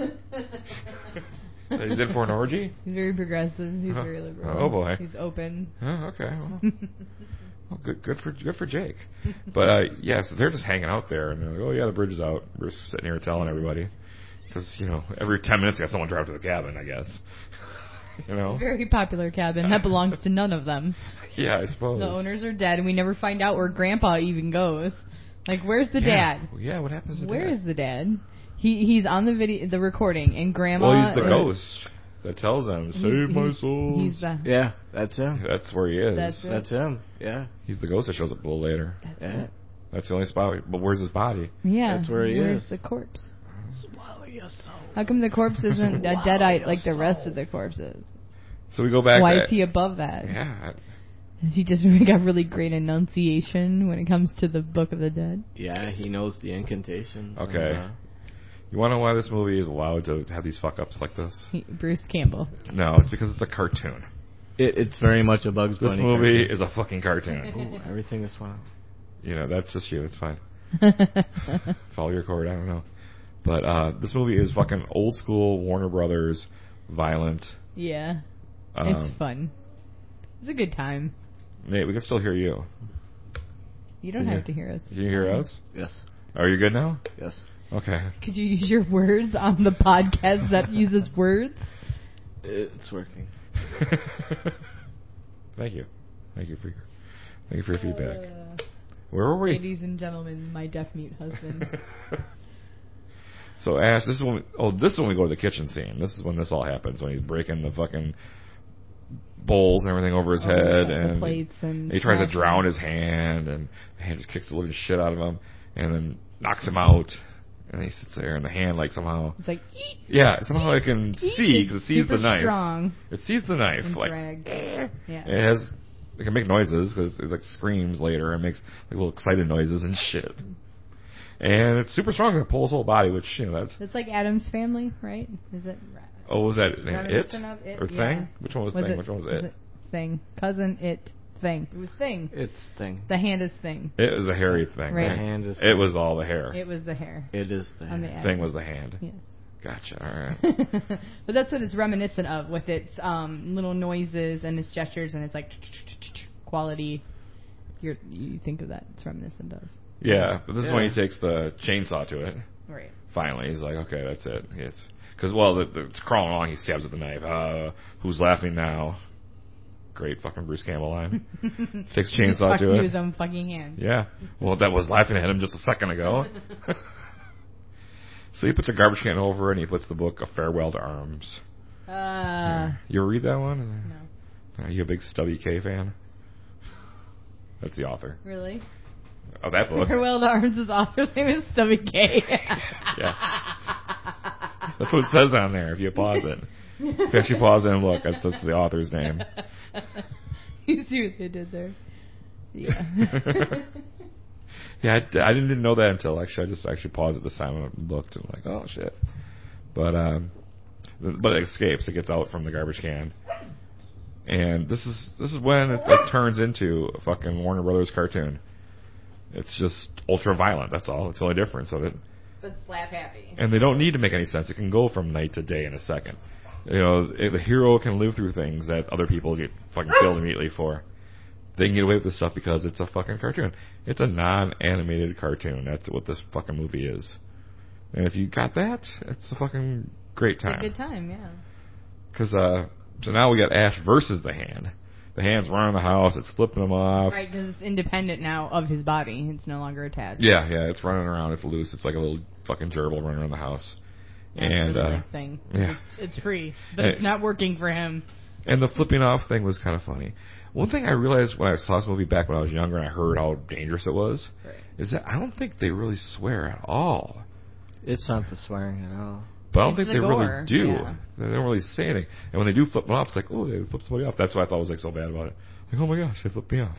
He's in for an orgy? He's very progressive. He's very liberal. Oh, boy. He's open. Oh, okay. Well, good for Jake. But, so they're just hanging out there. And they're like, oh, yeah, the bridge is out. We're sitting here telling everybody. Because, every 10 minutes you got someone drive to the cabin, I guess. Very popular cabin that belongs to none of them. Yeah, I suppose. The owners are dead, and we never find out where Grandpa even goes. Like, where's the dad? Yeah, what happens to Where is the dad? He's on the recording, and Grandma... Well, he's the ghost that tells them, save my soul. Yeah, that's him. That's where he is. That's him, yeah. He's the ghost that shows up a little later. That's the only spot. But where's his body? Yeah, that's where he is. Where's the corpse? Swallow your soul. How come the corpse isn't a deadite like the rest of the corpses? So we go back. Why is he above that? Yeah. Has he just got really great enunciation when it comes to the Book of the Dead? Yeah, he knows the incantations. Okay. You want to know why this movie is allowed to have these fuck-ups like this? Bruce Campbell. No, it's because it's a cartoon. It's very much a Bugs Bunny. This movie is a fucking cartoon. Ooh, everything is fine. That's just you. It's fine. Follow your cord. I don't know. But this movie is fucking old school Warner Brothers, violent. Yeah. It's fun. It's a good time. Nate, we can still hear you. You don't have to hear us. Can you hear us? Yes. Are you good now? Yes. Okay. Could you use your words on the podcast that uses words? It's working. Thank you. Thank you for your feedback. Where were we? Ladies and gentlemen, my deaf mute husband. So Ash, this is when we go to the kitchen scene. This is when this all happens, when he's breaking the fucking bowls and everything over his head, and plates and he tries to drown his hand, and the hand just kicks the living shit out of him, and then knocks him out. And he sits there, and the hand somehow. It's like. Yeah, somehow it can see because it sees the knife. Strong. It sees the knife And like. Yeah. It can make noises because it screams later and makes little excited noises and shit. And it's super strong. It pulls his whole body, which that's. It's like Addams Family, right? Is it? Oh, was that It or Thing? Which one was Thing? Which one was it? Thing. Cousin It. Thing. It was Thing. It's Thing. The hand is Thing. It was a hairy thing. Right. The hand is. It was all the hair. It was the hair. It is the hair. Thing was the hand. Yes. Gotcha. All right. But that's what it's reminiscent of, with its little noises and its gestures, and it's like quality. You think of that? It's reminiscent of. Yeah, but this is when he takes the chainsaw to it. Right. Finally, he's like, okay, that's it. Because it's crawling along. He stabs with the knife. Who's laughing now? Great fucking Bruce Campbell line. Takes a chainsaw to it. His own fucking hand. Yeah. Well, that was laughing at him just a second ago. So he puts a garbage can over and he puts the book A Farewell to Arms. You ever read that one? No. Are you a big Stubby K fan? That's the author. Really? Of that book. Farewell to Arms' author's name is Stubby K. Yeah. That's what it says on there if you pause it. If you actually pause it and look, that's the author's name. You see what they did there? Yeah. Yeah, I didn't know that until I just paused it this time and looked and like, oh shit. But it escapes. It gets out from the garbage can, and this is when it turns into a fucking Warner Brothers cartoon. It's just ultra violent. That's all. It's the only difference of it. But slap happy. And they don't need to make any sense. It can go from night to day in a second. The hero can live through things that other people get fucking killed immediately for. They can get away with this stuff because it's a fucking cartoon. It's a non-animated cartoon. That's what this fucking movie is. And if you got that, it's a fucking great time. It's a good time, yeah. Because, so now we got Ash versus the hand. The hand's running the house. It's flipping him off. Right, because it's independent now of his body. It's no longer attached. Yeah, it's running around. It's loose. It's like a little fucking gerbil running around the house. That's and the thing. Yeah. It's free, but it's not working for him. And the flipping off thing was kind of funny. One thing I realized when I saw this movie back when I was younger and I heard how dangerous it was, is that I don't think they really swear at all. It's not the swearing at all. But I don't think they gore. really do. Yeah. They don't really say anything. And when they do flip them off, it's like, oh, they flip somebody off. That's why I thought was so bad about it. Like, oh my gosh, they flipped me off.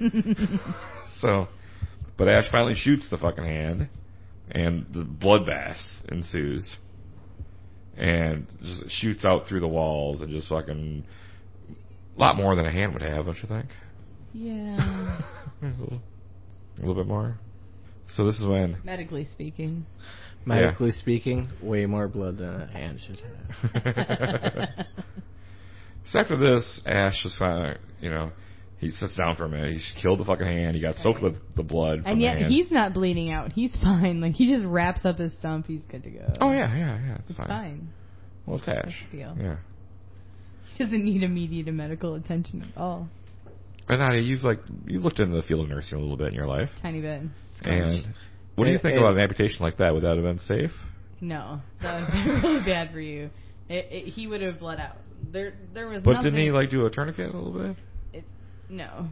But Ash finally shoots the fucking hand, and the bloodbath ensues. And just shoots out through the walls and just fucking a lot more than a hand would have, don't you think? Yeah. a little bit more. So this is when Medically speaking, way more blood than a hand should have. So after this, Ash just kind of, he sits down for a minute. He killed the fucking hand. He got soaked with the blood. And yet he's not bleeding out. He's fine. Like, he just wraps up his stump. He's good to go. Oh yeah. It's fine. Well, it's Ash. Deal. Yeah. He doesn't need immediate medical attention at all. But Nadia, you've looked into the field of nursing a little bit in your life. Tiny bit. And what do you think about an amputation like that? Would that have been safe? No, that would be really bad for you. He would have bled out. There was. But nothing. didn't he do a tourniquet a little bit? No.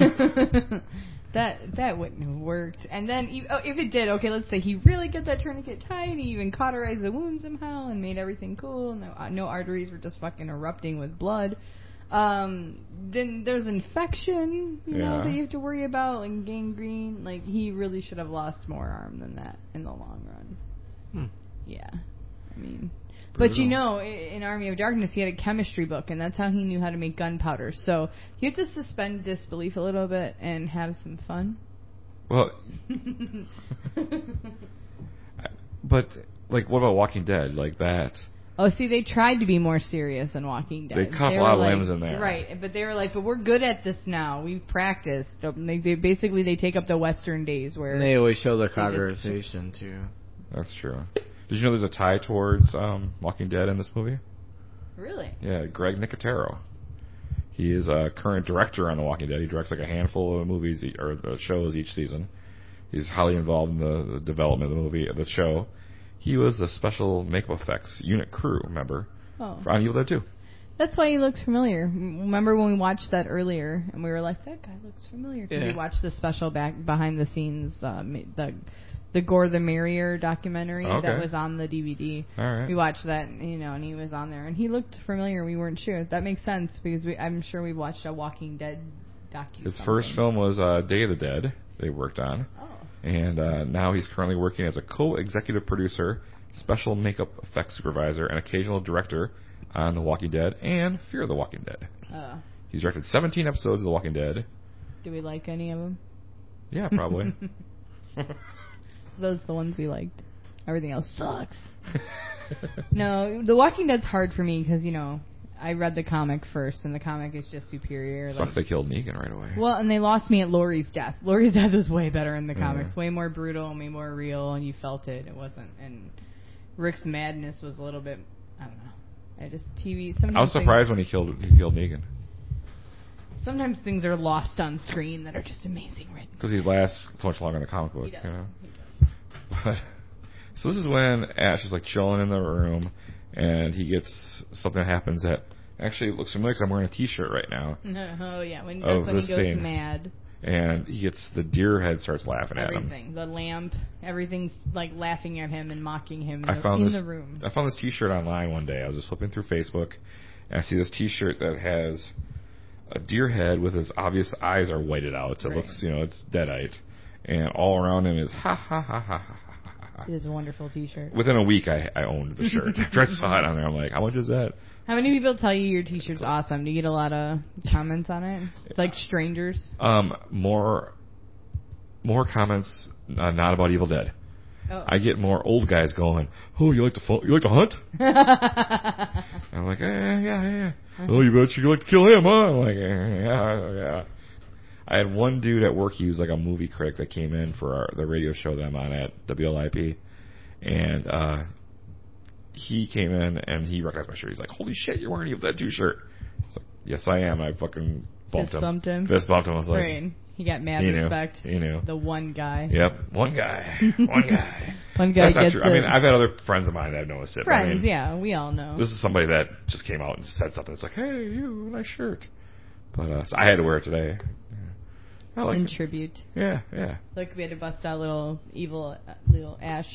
that wouldn't have worked. And then, if it did, okay, let's say he really got that tourniquet tight, and he even cauterized the wound somehow and made everything cool, and no arteries were just fucking erupting with blood. Then there's infection, that you have to worry about, and gangrene. Like, he really should have lost more arm than that in the long run. Yeah. I mean... But in Army of Darkness, he had a chemistry book, and that's how he knew how to make gunpowder. So you have to suspend disbelief a little bit and have some fun. Well, but what about Walking Dead? Like that, Oh, see, they tried to be more serious in Walking Dead. They cut a lot of limbs in there. Right, but they were like, but we're good at this now. We've practiced. They take up the Western days where... And they always show the conversation, too. That's true. Did you know there's a tie towards Walking Dead in this movie? Really? Yeah, Greg Nicotero. He is a current director on The Walking Dead. He directs like a handful of movies or shows each season. He's highly involved in the development of the show. He was the special makeup effects unit crew member on Evil Dead 2. That's why he looks familiar. Remember when we watched that earlier, and we were like, that guy looks familiar. Because we watched the special behind the scenes, the Gore the Merrier documentary that was on the DVD. All right. We watched that, and he was on there. And he looked familiar. We weren't sure. That makes sense, because I'm sure we watched a Walking Dead documentary. His first film was Day of the Dead they worked on. Oh. And now he's currently working as a co-executive producer, special makeup effects supervisor, and occasional director on The Walking Dead and Fear the Walking Dead. He's directed 17 episodes of The Walking Dead. Do we like any of them? Yeah, probably. Those are the ones we liked. Everything else sucks. No, The Walking Dead's hard for me because, I read the comic first, and the comic is just superior. Sucks they killed Negan right away. Well, and they lost me at Laurie's death. Laurie's death is way better in the comics. Way more brutal, way more real, and you felt it. It wasn't. And Rick's madness was a little bit, I don't know. I was surprised when he killed Negan. Sometimes things are lost on screen that are just amazing written. Because he lasts so much longer in the comic book. He does. But, so this is when Ash is like chilling in the room, and he gets something that happens that actually looks familiar because I'm wearing a T-shirt right now. Oh yeah, that's when he goes mad. And he gets the deer head starts laughing at him. Everything, the lamp, everything's like laughing at him and mocking him in the room. I found this T-shirt online one day. I was just flipping through Facebook, and I see this T-shirt that has a deer head with his obvious eyes are whited out. So it looks, it's deadite, and all around him is ha ha ha ha ha. It is a wonderful T-shirt. Within a week, I owned the shirt. After I saw it on there, I'm like, how much is that? How many people tell you your T-shirt's awesome? Do you get a lot of comments on it? It's like strangers? More comments, not about Evil Dead. Oh. I get more old guys going, oh, you like to hunt? I'm like, yeah. Oh, you bet you like to kill him, huh? I'm like, yeah. I had one dude at work, he was like a movie critic that came in for the radio show that I'm on at WLIP, and he came in and he recognized my shirt. He's like, holy shit, you're wearing that T-shirt. I was like, yes, I am. I fucking bumped him. Fist bumped him. I was like, right. He got mad respect. He knew. The one guy. Yep, one guy. One guy. That's not true. I mean, I've had other friends of mine that have noticed it. Friends, yeah, we all know. This is somebody that just came out and said something. It's like, hey, you, nice shirt. But so I had to wear it today. In tribute. Yeah. Like we had to bust out little Ash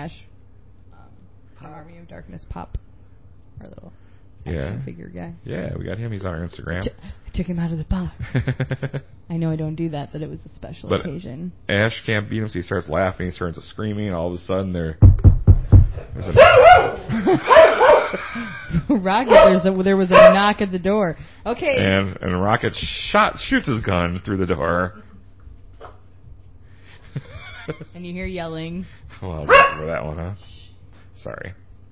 Army of Darkness Pop. Our little action figure guy. Yeah, we got him. He's on our Instagram. I took him out of the box. I know I don't do that, but it was a special occasion. Ash can't beat him, so he starts laughing. He turns to screaming, and all of a sudden there's a Rocket, there was a knock at the door. Okay. And Rocket shoots his gun through the door. And you hear yelling. Well, I was asking for that one, huh? Sorry.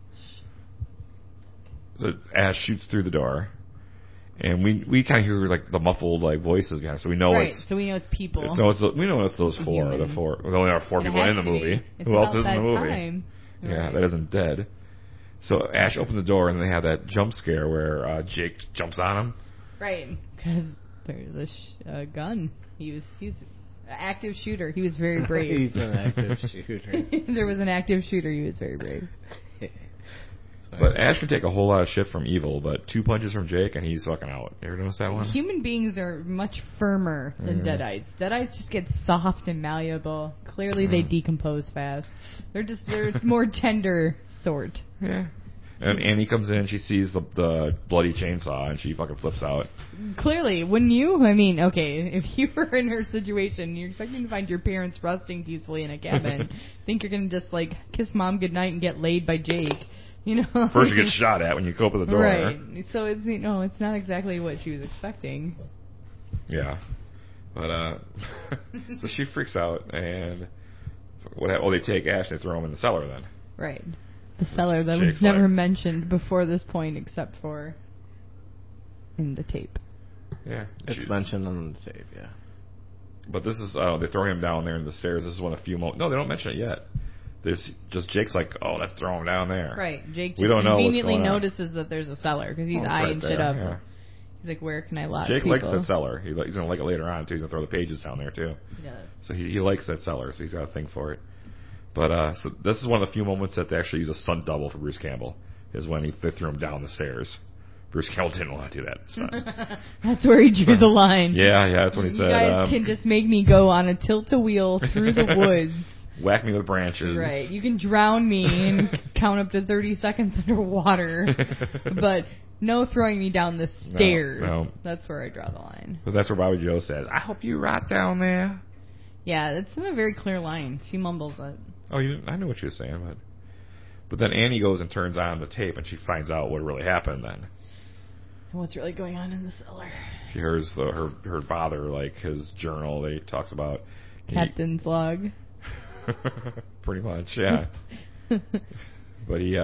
So Ash shoots through the door, and we kind of hear like the muffled like voices again, so we know so we know it's people. We know it's those four. There only are four people in the movie. Who else is in the movie? Time. Yeah, that isn't dead. So Ash opens the door, and they have that jump scare where Jake jumps on him. Right, because there's a gun. He's an active shooter. He was very brave. He's an active shooter. There was an active shooter. He was very brave. But Ash can take a whole lot of shit from Evil, but 2 punches from Jake, and he's fucking out. You ever notice that one? Human beings are much firmer than Deadites. Deadites just get soft and malleable. Clearly, they decompose fast. They're more tender sort. Yeah. And Annie comes in, she sees the bloody chainsaw, and she fucking flips out. Clearly, wouldn't you? I mean, okay, if you were in her situation, you're expecting to find your parents resting peacefully in a cabin, think you're going to just, like, kiss mom goodnight and get laid by Jake. You know, first you get shot at when you go up to the door. Right. So it's it's not exactly what she was expecting. Yeah. But so she freaks out, and they take Ash and they throw him in the cellar then. Right. The cellar that was never mentioned before this point except for in the tape. Yeah. It's mentioned on the tape, yeah. But this is, they throw him down there in the stairs. This is one of the few moments. No, they don't mention it yet. There's just Jake's like, oh, let's throw him down there. Right. Jake we don't know conveniently notices that there's a cellar because he's eyeing shit up. Yeah. He's like, where can I lock Jake people? likes that cellar. He's going to like it later on, too. He's going to throw the pages down there, too. He does. So he likes that cellar, so he's got a thing for it. But so this is one of the few moments that they actually use a stunt double for Bruce Campbell, is when they threw him down the stairs. Bruce Campbell didn't want to do that. That's where he drew the line. Yeah, that's what he said. You guys can just make me go on a tilt-a-wheel through the woods. Whack me with branches. Right. You can drown me and count up to 30 seconds underwater. But no throwing me down the stairs. No. That's where I draw the line. But that's where Bobby Joe says, I hope you rot down there. Yeah, it's in a very clear line. She mumbles it. Oh, I knew what she was saying, but then Annie goes and turns on the tape, and she finds out what really happened then. And what's really going on in the cellar? She hears her father, like his journal. They talks about Captain's log. Pretty much, yeah. But he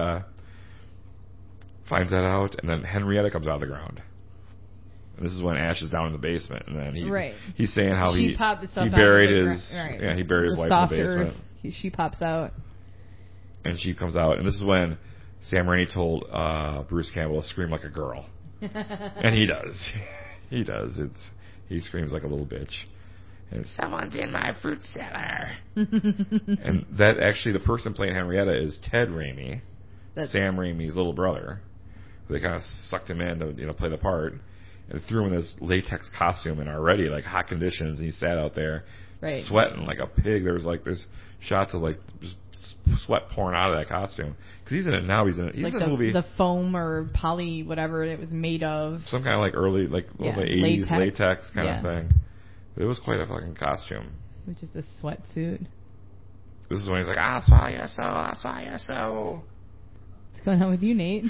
finds that out, and then Henrietta comes out of the ground. And this is when Ash is down in the basement, and then he's saying how he buried he buried his wife in the basement. She pops out, and she comes out, and this is when Sam Raimi told Bruce Campbell to scream like a girl, and he does. He does. He screams like a little bitch. And someone's in my fruit cellar. And that actually, the person playing Henrietta is Ted Raimi, Sam Raimi's little brother. They kind of sucked him in to play the part, and threw him in this latex costume in already like hot conditions, and he sat out there sweating like a pig. There's shots of sweat pouring out of that costume because he's in it now. He's in the movie. The foam or poly whatever it was made of. Some kind of early the 80s latex kind of thing. It was quite a fucking costume. Which is the sweatsuit. This is when he's like, I saw you so. What's going on with you, Nate?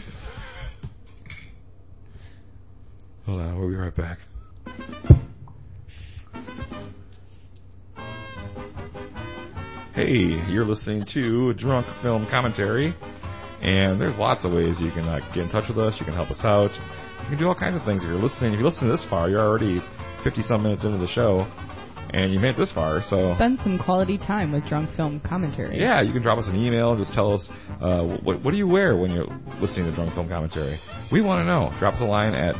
Hold on, we'll be right back. Hey, you're listening to Drunk Film Commentary, and there's lots of ways you can get in touch with us. You can help us out. You can do all kinds of things if you're listening. If you listen this far, you're already 50-some minutes into the show, and you made it this far, so spend some quality time with Drunk Film Commentary. Yeah, you can drop us an email. Just tell us what do you wear when you're listening to Drunk Film Commentary. We want to know. Drop us a line at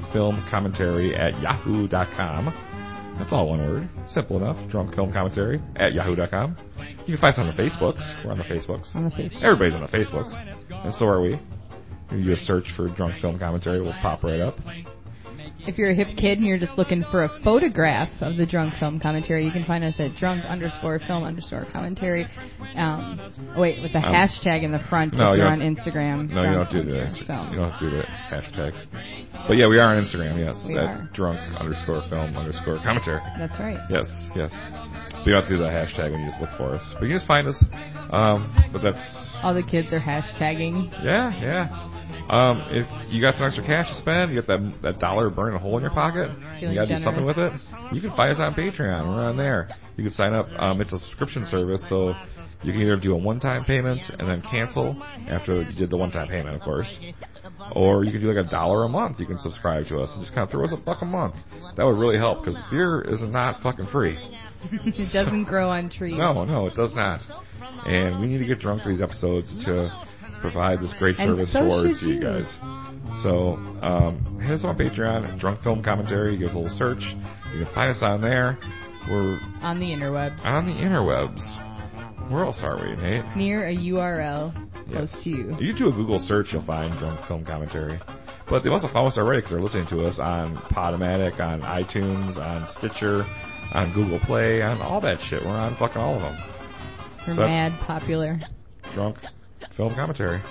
drunkfilmcommentary@yahoo.com. That's all one word. Simple enough. drunkfilmcommentary@yahoo.com. You can find us on the Facebooks. We're on the Facebooks. Everybody's on the Facebooks, and so are we. You just search for Drunk Film Commentary. We'll pop right up. If you're a hip kid and you're just looking for a photograph of the Drunk Film Commentary, you can find us at drunk_film_commentary. With the hashtag in the front if you're on Instagram. No, you don't do that. You don't have to do the hashtag. But yeah, we are on Instagram, yes. At drunk_film_commentary. That's right. Yes. But you don't have to do the hashtag when you just look for us. But you can just find us. But that's... All the kids are hashtagging. Yeah. If you got some extra cash to spend, you got that $1 burning a hole in your pocket, you got to do something with it, you can find us on Patreon. We're on there. You can sign up. It's a subscription service, so you can either do a one-time payment and then cancel after you did the one-time payment, of course. Or you can do like $1 a month. You can subscribe to us and just kind of throw us $1 a month. That would really help because beer is not fucking free. It doesn't grow on trees. No, it does not. And we need to get drunk for these episodes to provide this great service towards you guys. So hit us on Patreon, Drunk Film Commentary. Give us a little search. You can find us on there. We're on the interwebs. Where else are we, Nate? Near a URL close to you. If you do a Google search, you'll find Drunk Film Commentary. But they must have found us already because they're listening to us on Podomatic, on iTunes, on Stitcher, on Google Play, on all that shit. We're on fucking all of them. We're mad popular. Drunk Film Commentary.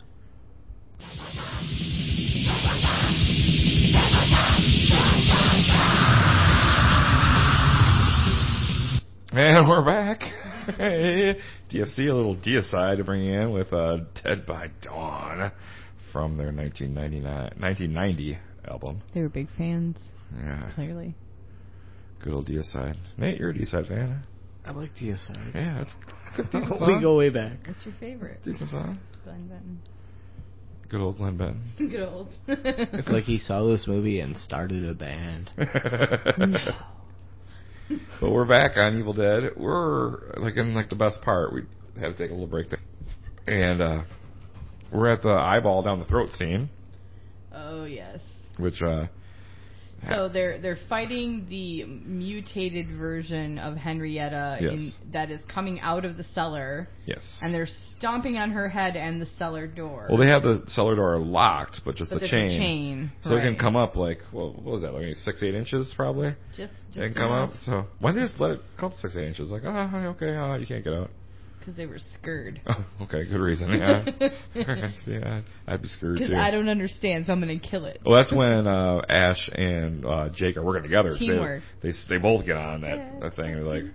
And we're back. Hey, DFC, a little deicide to bring in with Dead by Dawn from their 1990 album. They were big fans. Yeah. Clearly. Good old deicide. Nate, you're a deicide fan. I like deicide. Yeah, We go way back. What's your favorite? Decent song. Glenn Benton. Good old Glenn Benton. Good old. It's like he saw this movie and started a band. No. But we're back on Evil Dead. We're in the best part. We had to take a little break there. And we're at the eyeball down the throat scene. Oh yes. Which so they're fighting the mutated version of Henrietta that is coming out of the cellar. Yes. And they're stomping on her head and the cellar door. Well, they have the cellar door locked, but just the chain. The chain. So it can come up what was that? 6-8 inches probably. Just it can come up. So why did they just let it come up 6-8 inches? Like, okay, you can't get out. Because they were scared. Oh, okay, good reason. Yeah, yeah, I'd be scared too. Because I don't understand, so I'm going to kill it. Well, that's when Ash and Jake are working together. Teamwork. They both get on that thing. They're like.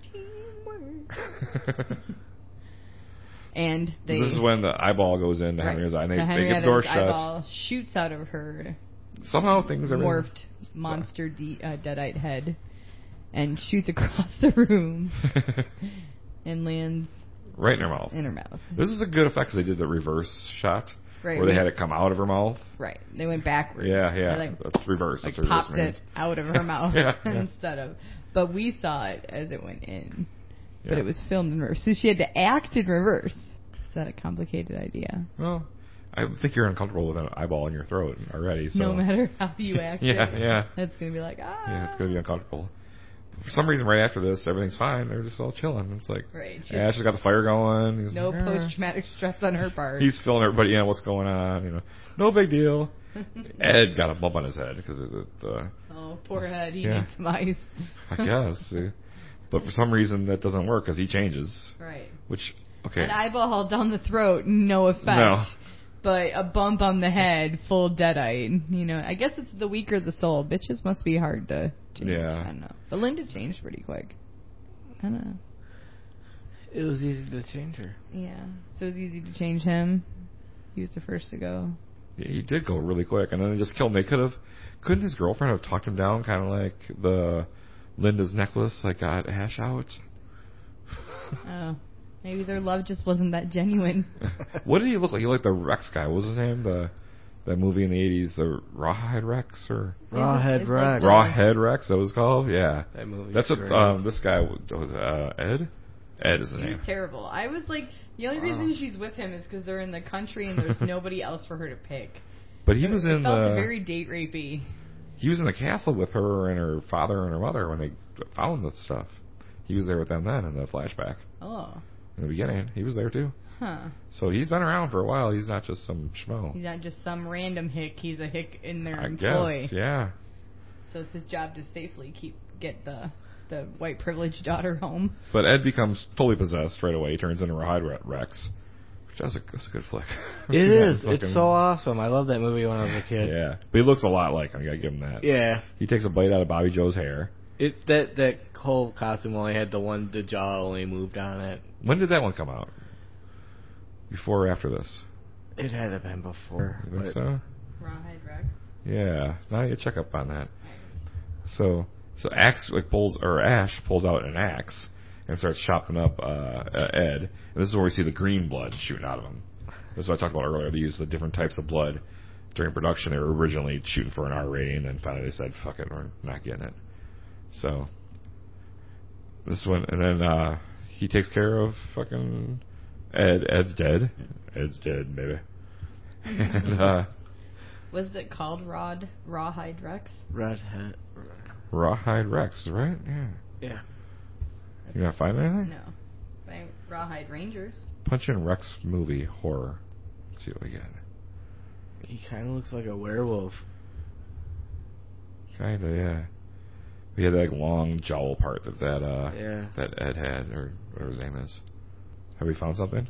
And this is when the eyeball goes into Henrietta's eye. And they get the door shut. Eyeball shoots out of her. Somehow things are morphed monster deadite head, and shoots across the room, and lands. Right in her mouth. This is a good effect because they did the reverse shot. Right. Where they had it come out of her mouth. Right. They went backwards. Yeah. That's reverse. Like that's popped reverse it out of her mouth instead of. But we saw it as it went in. Yeah. But it was filmed in reverse. So she had to act in reverse. Is that a complicated idea? Well, I think you're uncomfortable with an eyeball in your throat already. So. No matter how you act. Yeah. It's going to be like, Yeah, it's going to be uncomfortable. For some reason, right after this, everything's fine. They're just all chilling. It's like, Ash has got the fire going. He's no post-traumatic stress on her part. He's filling everybody in what's going on. No big deal. Ed got a bump on his head because of the. Oh, poor Ed. He needs some ice. I guess. But for some reason, that doesn't work because he changes. Right. Okay. An eyeball down the throat, no effect. No. But a bump on the head, full deadite. I guess it's the weaker the soul. Bitches must be hard to change. Yeah. I don't know. But Linda changed pretty quick. I don't know. It was easy to change her. Yeah. So it was easy to change him. He was the first to go. Yeah, he did go really quick. And then they just killed him. Couldn't his girlfriend have talked him down, kind of like the Linda's necklace, got Ash out? Oh. Maybe their love just wasn't that genuine. What did he look like? He looked like the Rex guy. What was his name? That movie in the 80s, the Rawhide Rex or Rawhead Rex. Rawhead Rex, that was called. Yeah, that movie. That's what this guy was. Ed. Ed is his name. He's terrible. I was like, the only reason she's with him is because they're in the country and there's nobody else for her to pick. But he was in felt very date rapey. He was in the castle with her and her father and her mother when they found the stuff. He was there with them then in the flashback. Oh. In the beginning, he was there too. Huh. So he's been around for a while. He's not just some schmo. He's not just some random hick. He's a hick in their employ. Guess, yeah. So it's his job to safely get the white privileged daughter home. But Ed becomes totally possessed right away. He turns into Rawhide Rex. That's a good flick. It is. It's so awesome. I love that movie when I was a kid. Yeah. But he looks a lot like him. You gotta give him that. Yeah. He takes a bite out of Bobby Joe's hair. That whole costume only had the jaw only moved on it. When did that one come out? Before or after this? It had to have been before. You think so? Rawhide Rex? Yeah. Now you check up on that. So Ash pulls out an axe and starts chopping up Ed. And this is where we see the green blood shooting out of him. This is what I talked about earlier. They used the different types of blood during production. They were originally shooting for an R rating, and finally they said, fuck it, we're not getting it. So this one, and then he takes care of fucking Ed. Ed's dead. Ed's dead, baby. And was it called Rawhide Rex? Rawhide Rex, right? Yeah. Yeah. You not find anything? No. Rawhide Rangers. Punch in Rex movie horror. Let's see what we get. He kind of looks like a werewolf. Kinda, yeah. He had that long jowl part that Ed had, or whatever his name is. Have we found something?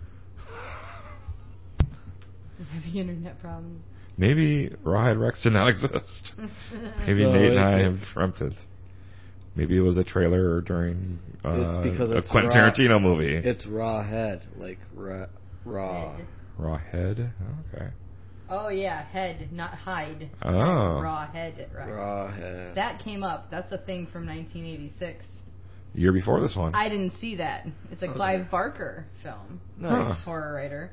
I'm having internet problems. Maybe Rawhide Rex did not exist. Maybe Nate and I have dreamt it. Maybe it was a trailer during a Quentin Tarantino movie. It's Rawhead, like raw. Rawhead? Okay. Oh, yeah, head, not hide. Oh. Rawhead. Right. Rawhead. That came up. That's a thing from 1986. Year before this one. I didn't see that. It's a Clive Barker film. Nice. Horror writer.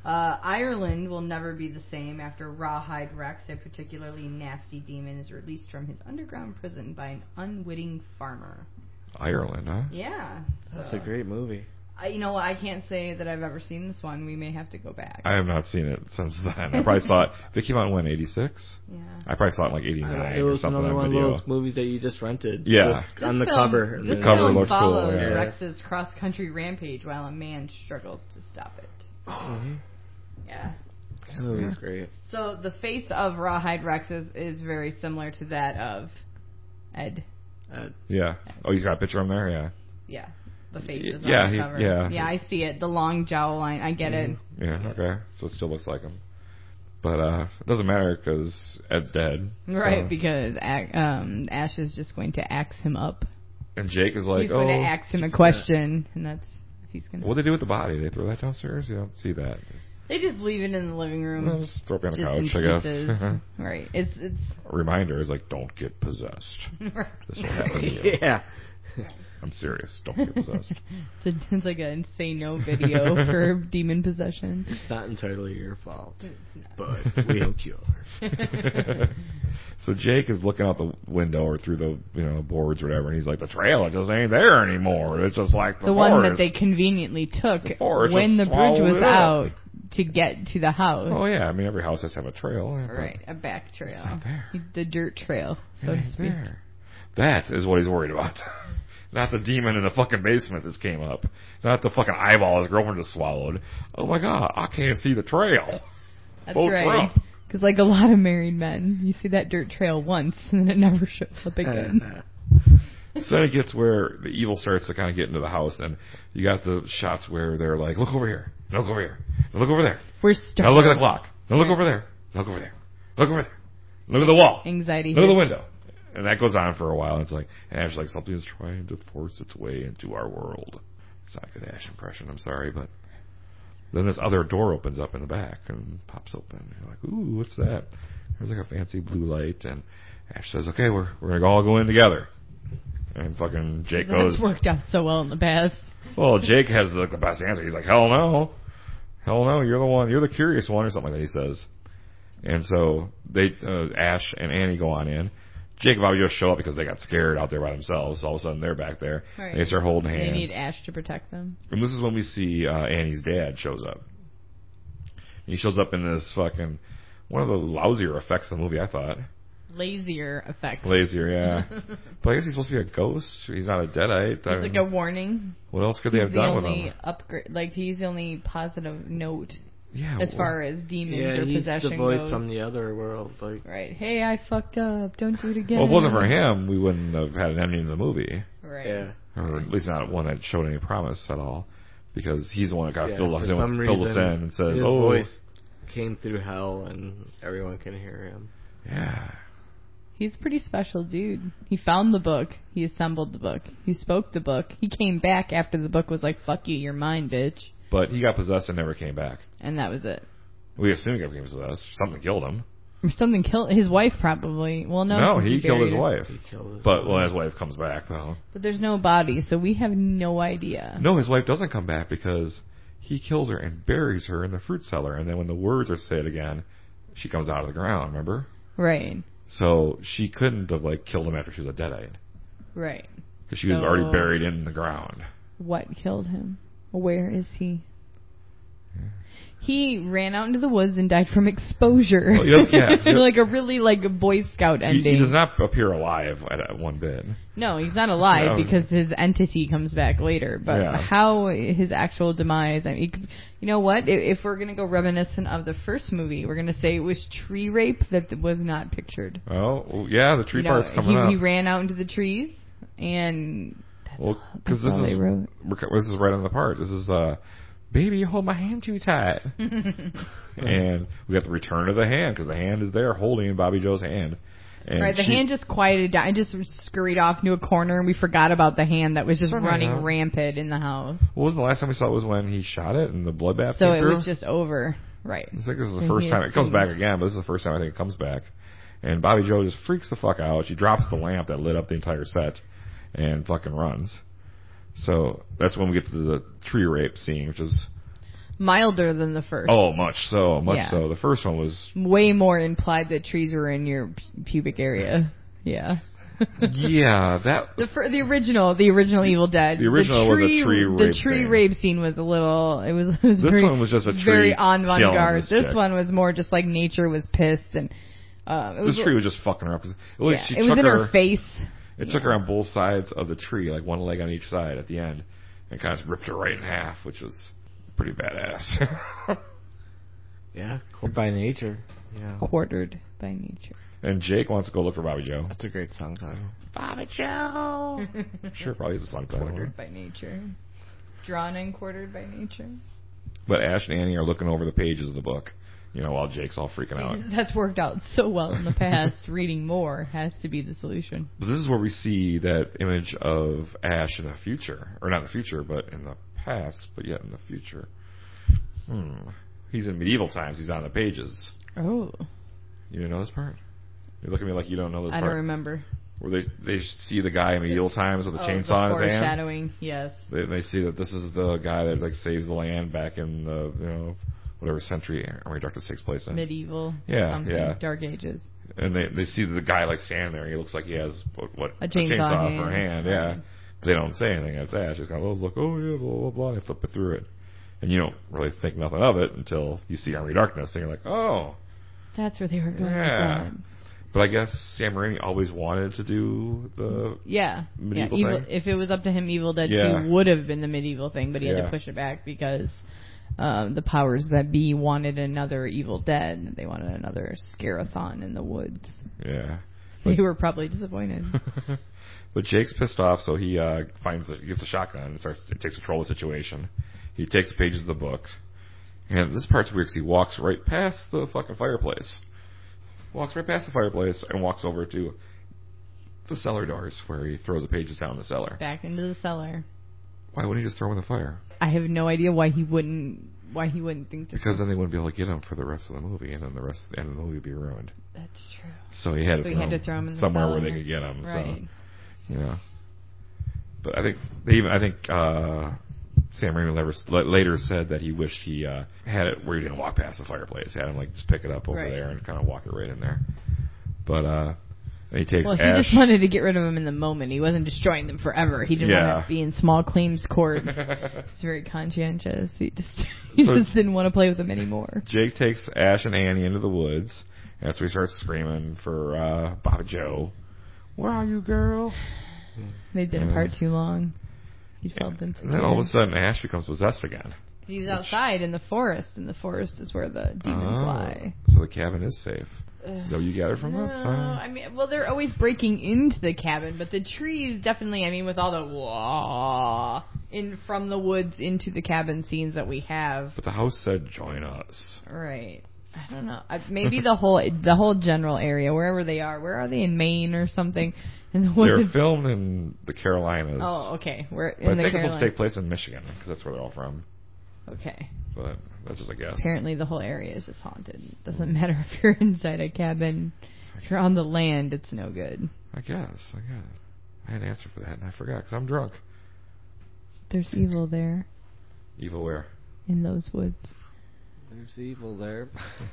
Ireland will never be the same after Rawhide Rex, a particularly nasty demon, is released from his underground prison by an unwitting farmer. Ireland, huh? Yeah. That's a great movie. I can't say that I've ever seen this one. We may have to go back. I have not seen it since then. I probably saw it. If it came out in 86? Yeah. I probably saw it in like 89 It or was something another on one video. of those movies that you just rented. Yeah. Just on the cover. This cover film looks cool, follows yeah. Rex's cross-country rampage while a man struggles to stop it. Mm-hmm. Yeah. That movie's great. So the face of Rawhide Rex is very similar to that of Ed. Yeah. Oh, he's got a picture of him there? Yeah. Yeah. The face is Yeah, on the cover. Yeah, I see it. The long jawline. I get it. Yeah, okay. So it still looks like him. But it doesn't matter because Ed's dead. Right, so. because Ash is just going to axe him up. And Jake is like, he's going to ask him a question, and that's if he's going to. What do they do with the body? They throw that downstairs? You don't see that. They just leave it in the living room. Well, just throw it on the couch, I guess. Right. It's a reminder is like, don't get possessed. Right. This will happen to you. Yeah. I'm serious. Don't get possessed. It's like an say no video for demon possession. It's not entirely your fault, not. but we'll cure. So Jake is looking out the window or through the boards or whatever, and he's like, the trail, it just ain't there anymore. It's just like the one forest. that they conveniently took the when the bridge was out to get to the house. Oh yeah, I mean every house has to have a trail. Right, a back trail. It's not there. The dirt trail, so to speak. There. That is what he's worried about. Not the demon in the fucking basement that came up. Not the fucking eyeball his girlfriend just swallowed. Oh my god, I can't see the trail. That's Vote right. Trump. Because like a lot of married men, you see that dirt trail once and then it never shows up again. So then it gets where the evil starts to kind of get into the house, and you got the shots where they're like, look over here. Now look over here. Now look over there. We're stuck. Now look at the clock. Now look over there. Look over there. Look over there. Look at the wall. Anxiety. Look at the window. And that goes on for a while. It's like, Ash, like, something is trying to force its way into our world. It's not a good Ash impression, I'm sorry, but then this other door opens up in the back and pops open. You're like, ooh, what's that? There's like a fancy blue light, and Ash says, okay, we're going to all go in together. And fucking Jake goes... That's worked out so well in the past. Well, Jake has the best answer. He's like, hell no. Hell no, you're the curious one, or something like that he says. And so they Ash and Annie go on in. Jake and Bobby just show up because they got scared out there by themselves. All of a sudden, they're back there. Right. They start holding hands. They need Ash to protect them. And this is when we see Annie's dad shows up. He shows up in this fucking... one of the lousier effects of the movie, I thought. Lazier effects. Lazier, yeah. But I guess he's supposed to be a ghost. He's not a deadite. It's like a warning. What else could they have done with him? He's the only positive note. Yeah, as far as demons or possession the voice goes. from the other world. Like. Right. Hey, I fucked up. Don't do it again. Well, if it wasn't for him, we wouldn't have had an ending in the movie. Right. Yeah. Or at least not one that showed any promise at all. Because he's the one that got filled us in and says, his voice came through hell and everyone can hear him. Yeah. He's a pretty special dude. He found the book. He assembled the book. He spoke the book. He came back after the book was like, fuck you, you're mine, bitch. But he got possessed and never came back. And that was it. We assume he got possessed. Something killed him. Something killed his wife, probably. Well, no, he killed his wife. But wife. His wife comes back, though. But there's no body, so we have no idea. No, his wife doesn't come back because he kills her and buries her in the fruit cellar. And then when the words are said again, she comes out of the ground, remember? Right. So she couldn't have killed him after she was a deadite. Right. Because she was already buried in the ground. What killed him? Where is he? He ran out into the woods and died from exposure. Well, like a really Boy Scout ending. He does not appear alive at one bit. No, he's not alive because his entity comes back later. But how his actual demise... I mean, you know what? If we're going to go reminiscent of the first movie, we're going to say it was tree rape that was not pictured. Oh, yeah, the tree part's coming up. He ran out into the trees and... Because this is right on the part. This is... baby, you hold my hand too tight. And we got the return of the hand, because the hand is there holding Bobby Joe's hand. And right, the hand just quieted down. It just scurried off into a corner, and we forgot about the hand that was just running rampant in the house. What was the last time we saw it was when he shot it and the bloodbath came through? Was just over. Right. It's like this is the first time. It comes back again, but this is the first time I think it comes back. And Bobby Joe just freaks the fuck out. She drops the lamp that lit up the entire set and fucking runs. So that's when we get to the tree rape scene, which is milder than the first. Oh, much so. The first one was way more implied that trees were in your pubic area. Yeah. Yeah, that the original Evil Dead. The original was a tree rape. The tree rape scene was a little. It was this very, one was just a tree very avant-garde. This one was more just like nature was pissed and. This tree was just fucking her up. It was in her face. It took her on both sides of the tree, like one leg on each side at the end, and kind of ripped her right in half, which was pretty badass. Yeah, quartered by nature. Yeah, quartered by nature. And Jake wants to go look for Bobby Joe. That's a great song title. Bobby Joe. Sure, probably is a song title. Quartered by nature. Drawn and quartered by nature. But Ash and Annie are looking over the pages of the book, while Jake's all freaking out. That's worked out so well in the past. Reading more has to be the solution. But this is where we see that image of Ash in the future. Or not in the future, but in the past, but yet in the future. He's in medieval times. He's on the pages. Oh. You didn't know this part? You look at me like you don't know this part. I don't remember. Where they see the guy in medieval times with a chainsaw in his hand. Foreshadowing, yes. They see that this is the guy that saves the land back in the whatever century Army Darkness takes place in. Medieval. Yeah, something, yeah. Dark Ages. And they see the guy standing there. And he looks like he has a chainsaw for a hand. Yeah. Right. But they don't say anything. It's Ash. He's kind of look. Oh yeah, blah blah blah. And they flip it through it, and you don't really think nothing of it until you see Army Darkness, and you're like, oh. That's where they were going. Yeah. But I guess Sam Raimi always wanted to do the medieval thing. If it was up to him, Evil Dead 2 would have been the medieval thing, but he had to push it back because the powers that be wanted another Evil Dead. They wanted another scare-a-thon in the woods. Yeah. They were probably disappointed. But Jake's pissed off, so he gets a shotgun and takes control of the situation. He takes the pages of the book. And this part's weird because he walks right past the fucking fireplace. Walks right past the fireplace and walks over to the cellar doors where he throws the pages down the cellar. Back into the cellar. Why wouldn't he just throw them in the fire? I have no idea why he wouldn't think because then they wouldn't be able to get him for the rest of the movie, and then the end of the movie would be ruined. That's true. So he had to throw him in the somewhere cellar. where they could get him. Right. So, But I think Sam Raimi later said that he wished he had it where he didn't walk past the fireplace. He had him just pick it up over there and kind of walk it right in there. But he takes Ash. He just wanted to get rid of them in the moment. He wasn't destroying them forever. He didn't want to be in small claims court. He's very conscientious. He just didn't want to play with them anymore. Jake takes Ash and Annie into the woods. That's where he starts screaming for Bobby Joe. Where are you, girl? They did apart too long. He felt insecure. And then all of a sudden, Ash becomes possessed again. He's outside in the forest, and the forest is where the demons lie. So the cabin is safe. Is that what you gathered from this? I mean, they're always breaking into the cabin, but the trees definitely, with all the from the woods into the cabin scenes that we have. But the house said, join us. Right. I don't know. Maybe the whole general area, wherever they are. Where are they, in Maine or something? They're filmed in the Carolinas. Oh, okay. But I think this will take place in Michigan, because that's where they're all from. Okay. But that's just a guess. Apparently the whole area is just haunted. It doesn't matter if you're inside a cabin. If you're on the land, it's no good. I guess. I had an answer for that, and I forgot, because I'm drunk. There's evil there. Evil where? In those woods. There's evil there.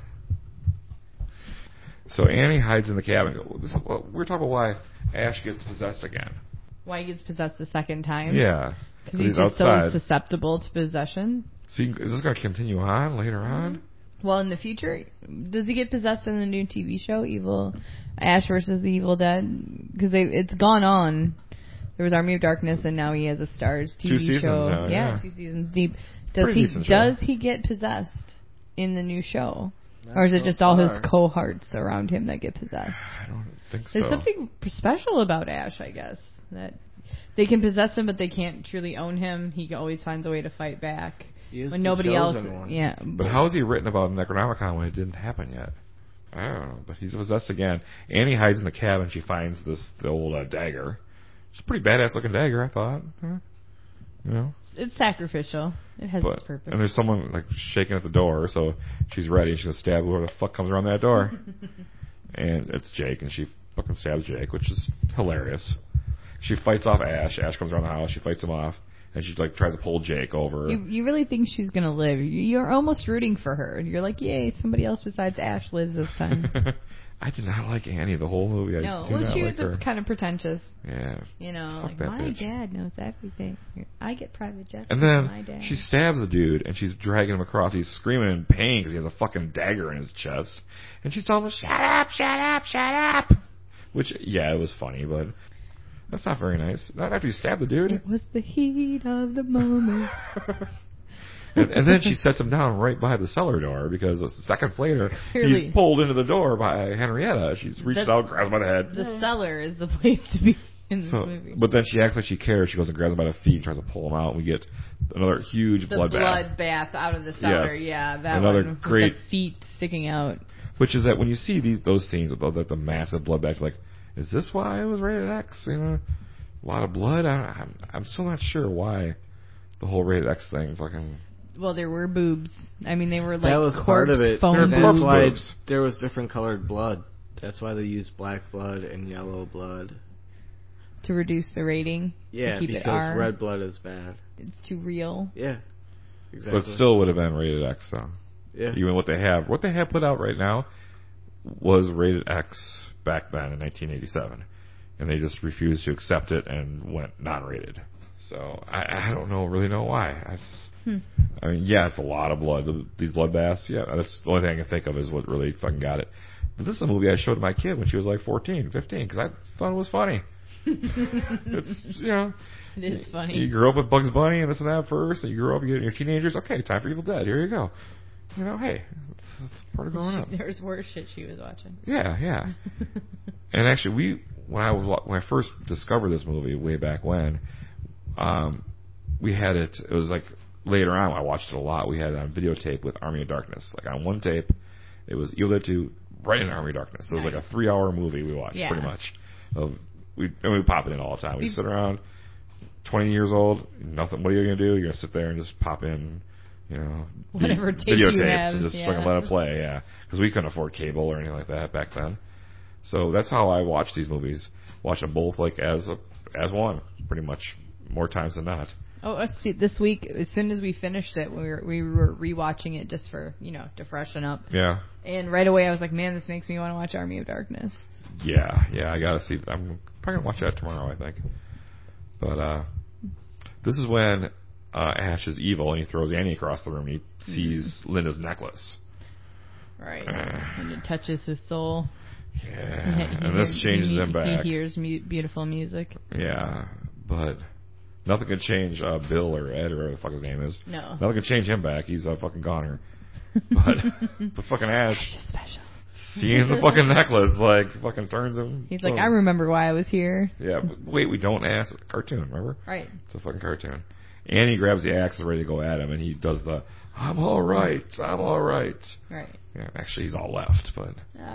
So Annie hides in the cabin. We're talking about why Ash gets possessed again. Why he gets possessed the second time? Yeah. Because he's just outside. So susceptible to possession. So is this going to continue on later on? Well, in the future, does he get possessed in the new TV show, Ash versus the Evil Dead? Because it's gone on. There was Army of Darkness, and now he has a Starz TV show. Now, yeah, 2 seasons deep. Does he get possessed in the new show? Or is it just all his cohorts around him that get possessed? I don't think so. There's something special about Ash, I guess. That they can possess him, but they can't truly own him. He always finds a way to fight back. When nobody else... Yeah. But how is he written about in Necronomicon when it didn't happen yet? I don't know. But he's possessed again. Annie hides in the cabin. She finds the old dagger. It's a pretty badass looking dagger, I thought. It's sacrificial. It has its purpose. And there's someone shaking at the door, so she's ready. She's gonna stab whoever the fuck comes around that door. And it's Jake, and she fucking stabs Jake, which is hilarious. She fights off Ash. Ash comes around the house. She fights him off. and she like tries to pull Jake over. You really think she's gonna live? You're almost rooting for her. You're like, yay, somebody else besides Ash lives this time. I did not like Annie the whole movie. She was kind of pretentious. Yeah. Like, my dad knows everything. I get private jets and from my dad. then she stabs the dude, and she's dragging him across. He's screaming in pain because he has a fucking dagger in his chest. And she's telling him, shut up, shut up, shut up. Which, yeah, it was funny, but that's not very nice. Not after you stab the dude. It was the heat of the moment. And then she sets him down right by the cellar door because seconds later he's pulled into the door by Henrietta. She's reached out, grabs him by the head. The cellar is the place to be in this movie. But then she acts like she cares. She goes and grabs him by the feet and tries to pull him out. And we get another huge blood bath out of the cellar. Yes. Yeah, that another one great with the feet sticking out. Which is that when you see those scenes with the massive blood bath, you're like, is this why it was rated X? A lot of blood. I'm still not sure why the whole rated X thing fucking. Well, there were boobs. I mean, they were like that was part of it. That's why there was different colored blood. That's why they used black blood and yellow blood to reduce the rating. Yeah, to keep because it R. red blood is bad. It's too real. Yeah, exactly. But still would have been rated X though. Yeah. Even what they have put out right now was rated X back then in 1987, and they just refused to accept it and went non-rated. So I don't really know why. I mean, yeah, it's a lot of blood. These blood baths, yeah, that's the only thing I can think of is what really fucking got it. But this is a movie I showed my kid when she was like 14, 15, because I thought it was funny. It's, it is funny. You grew up with Bugs Bunny and this and that first, and you grew up, you get your teenagers, okay, time for Evil Dead, here you go. Hey, it's part of growing up. There's worse shit she was watching. Yeah. And actually, when I first discovered this movie way back when, we had it. It was like later on. I watched it a lot. We had it on videotape with Army of Darkness. Like on one tape, it was Evil Dead 2 right in Army of Darkness. So it was like a 3-hour movie we watched pretty much. We pop it in all the time. We sit around, 20 years old, nothing. What are you gonna do? You're gonna sit there and just pop in. Whatever tape videotapes you have, and just fucking let it play, because we couldn't afford cable or anything like that back then. So that's how I watch these movies. Watch them both like as one, pretty much more times than not. Oh, this week, as soon as we finished it, we were rewatching it just for to freshen up. Yeah. And right away I was like, man, this makes me want to watch Army of Darkness. Yeah, I gotta see. I'm probably gonna watch that tomorrow, I think. But this is when Ash is evil and he throws Annie across the room and he sees Linda's necklace. Right. And it touches his soul. Yeah. And this changes him back. He hears beautiful music. Yeah. But nothing can change Bill or Ed or whatever the fuck his name is. No. Nothing can change him back. He's a fucking goner. But fucking Ash. Special. Seeing the fucking necklace, fucking turns him. He's like, I remember why I was here. Yeah, but wait, we don't ask. It's a cartoon, remember? Right. It's a fucking cartoon. Annie grabs the axe and ready to go at him, and he does the, I'm all right. Right. Yeah, actually, he's all left, but...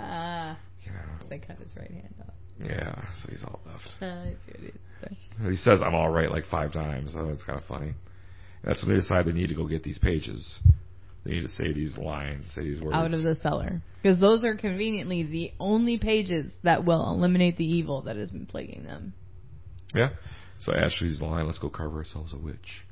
They cut his right hand off. Yeah, so he's all left. Good. He says, I'm all right, 5 times, so it's kind of funny. And that's when they decide they need to go get these pages. They need to say these lines, say these words. Out of the cellar. Because those are conveniently the only pages that will eliminate the evil that has been plaguing them. Yeah. So Ashley's the line, let's go carve ourselves a witch.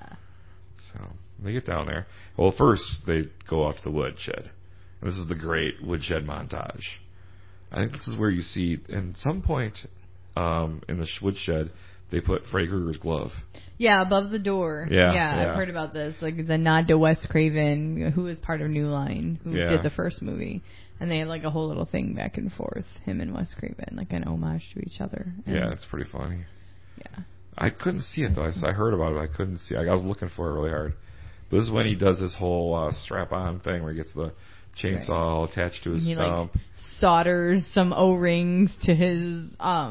So they get down there. Well, first they go out to the woodshed. And this is the great woodshed montage. I think this is where you see, at some point in the woodshed, they put Freddy Krueger's glove. Yeah, above the door. Yeah, I've heard about this. The nod to Wes Craven, who was part of New Line, who did the first movie. And they had a whole little thing back and forth, him and Wes Craven, an homage to each other. And it's pretty funny. Yeah. I couldn't see it, though. I heard about it. I couldn't see it. I was looking for it really hard. But this is when he does this whole strap-on thing where he gets the chainsaw attached to his stump. Solders some O-rings to his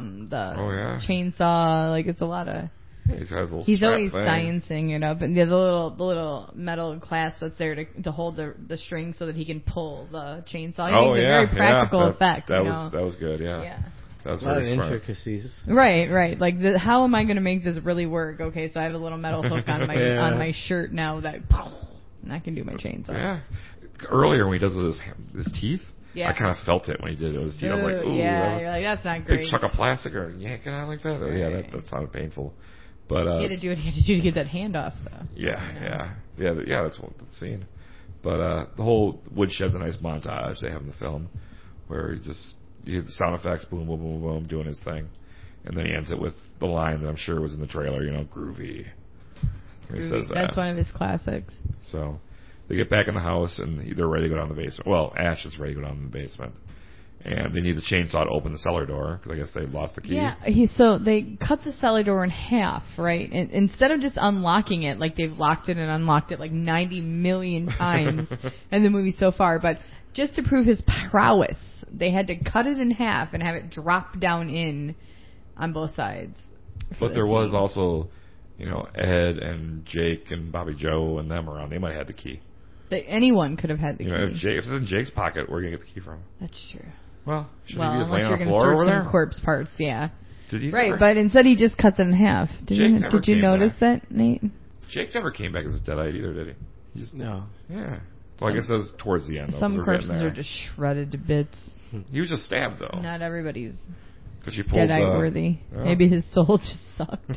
chainsaw. It's a lot of... He's always sciencing it up, and the little metal clasp that's there to hold the string so that he can pull the chainsaw. He makes a very practical effect. That was good. Yeah. That was very smart. Intricacies. Right. How am I going to make this really work? Okay, so I have a little metal hook on my on my shirt now and I can do my chainsaw. Yeah. Earlier when he does it with his teeth. Yeah. I kind of felt it when he did it with his teeth. I was like, ooh. Yeah, you're like, that's not great. Big chunk of plastic or yank it out like that. Yeah, that sounded painful. But he had to do what he had to do to get that hand off, though. Yeah. That's the scene. But the whole woodshed's a nice montage they have in the film, where you hear the sound effects, boom, boom, boom, boom, doing his thing, and then he ends it with the line that I'm sure was in the trailer, groovy. He says that. That's one of his classics. So they get back in the house and they're ready to go down the basement. Well, Ash is ready to go down in the basement. And they need the chainsaw to open the cellar door because I guess they lost the key. Yeah, so they cut the cellar door in half, right? And instead of just unlocking it, like they've locked it and unlocked it like 90 million times in the movie so far, but just to prove his prowess, they had to cut it in half and have it drop down in on both sides. But there was also, Ed and Jake and Bobby Joe and them around. They might have had the key. Anyone could have had the key. If it's in Jake's pocket, where are you going to get the key from? That's true. Well, should he be just laying on the unless floor you're over going to there? search some corpse parts, yeah. Right, but instead he just cuts it in half. Did you notice that, Nate? Jake never came back as a Deadite either, did he? No. Yeah. Well, I guess that's towards the end, though. Some corpses are just shredded to bits. He was just stabbed, though. Not everybody's Deadite worthy. Oh. Maybe his soul just sucked.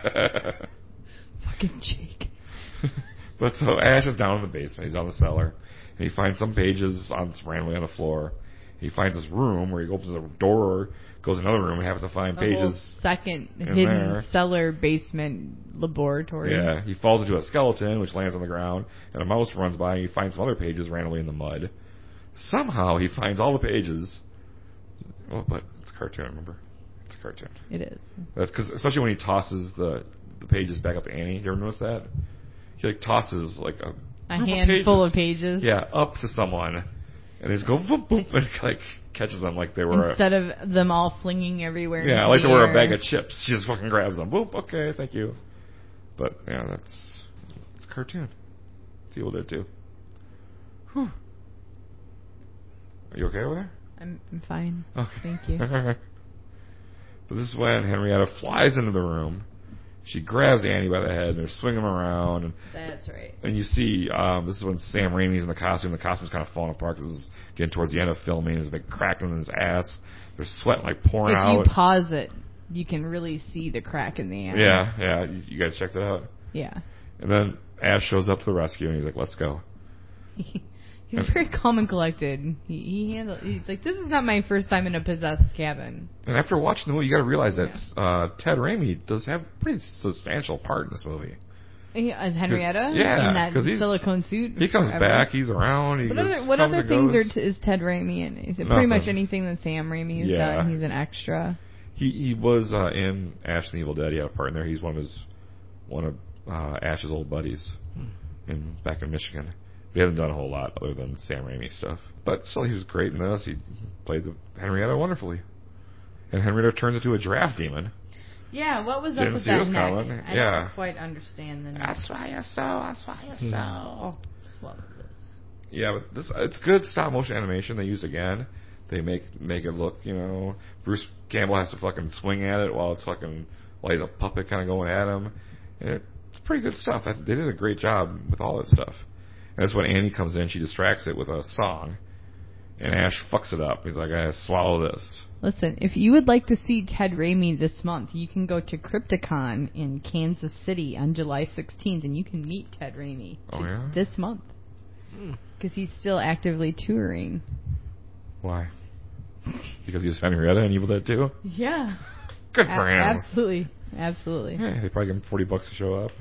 Fucking Jake. But so Ash is down in the basement. He's on the cellar. And he finds some pages randomly on the floor. He finds this room where he opens a door, goes in another room, and happens to find pages. Whole second hidden there. cellar basement laboratory. Yeah, he falls into a skeleton, which lands on the ground, and a mouse runs by, and he finds some other pages randomly in the mud. Somehow he finds all the pages. Oh, but it's a cartoon, remember? It's a cartoon. It is. That's because, especially when he tosses the pages back up to Annie. You ever notice that? He tosses a handful of pages. Yeah, up to someone, and they just go boop boop, and catches them like they were instead of them all flinging everywhere. Yeah, like they were a bag of chips. She just fucking grabs them. Boop. Okay, thank you. But yeah, it's a cartoon. It's Evil Dead 2. Whew. Are you okay over there? I'm fine. Okay. Thank you. So this is when Henrietta flies into the room. She grabs Annie by the head, and they're swinging him around. And, that's right. And you see, this is when Sam Raimi's in the costume. The costume's kind of falling apart because this is getting towards the end of filming. There's a big crack in his ass. There's sweat pouring out. If you pause it, you can really see the crack in the ass. Yeah. You guys checked it out? Yeah. And then Ash shows up to the rescue, and he's like, let's go. He's very calm and collected. He's like, this is not my first time in a possessed cabin. And after watching the movie, you got to realize that Ted Raimi does have a pretty substantial part in this movie. As Henrietta? Yeah. In that silicone suit? He comes back. He's around. What other things is Ted Raimi in? Is it pretty much anything that Sam Raimi has done? He's an extra. He was in Ash and the Evil Dead. He had a part in there. He's one of Ash's old buddies back in Michigan. He hasn't done a whole lot other than Sam Raimi stuff. But still, he was great in this. He played the Henrietta wonderfully. And Henrietta turns into a giraffe demon. Yeah, what was up with that neck? I don't quite understand the neck. That's why you're so. Swallow this. Yeah, but it's good stop motion animation they used again. They make it look, Bruce Campbell has to fucking swing at it while he's a puppet kind of going at him. And it's pretty good stuff. They did a great job with all that stuff. And that's when Annie comes in. She distracts it with a song. And Ash fucks it up. He's like, I swallow this. Listen, if you would like to see Ted Raimi this month, you can go to Crypticon in Kansas City on July 16th, and you can meet Ted Raimi this month. Because he's still actively touring. Why? Because he was Henrietta and Evil Dead 2? Yeah. Good for him. Absolutely. Yeah, they probably give him $40 to show up.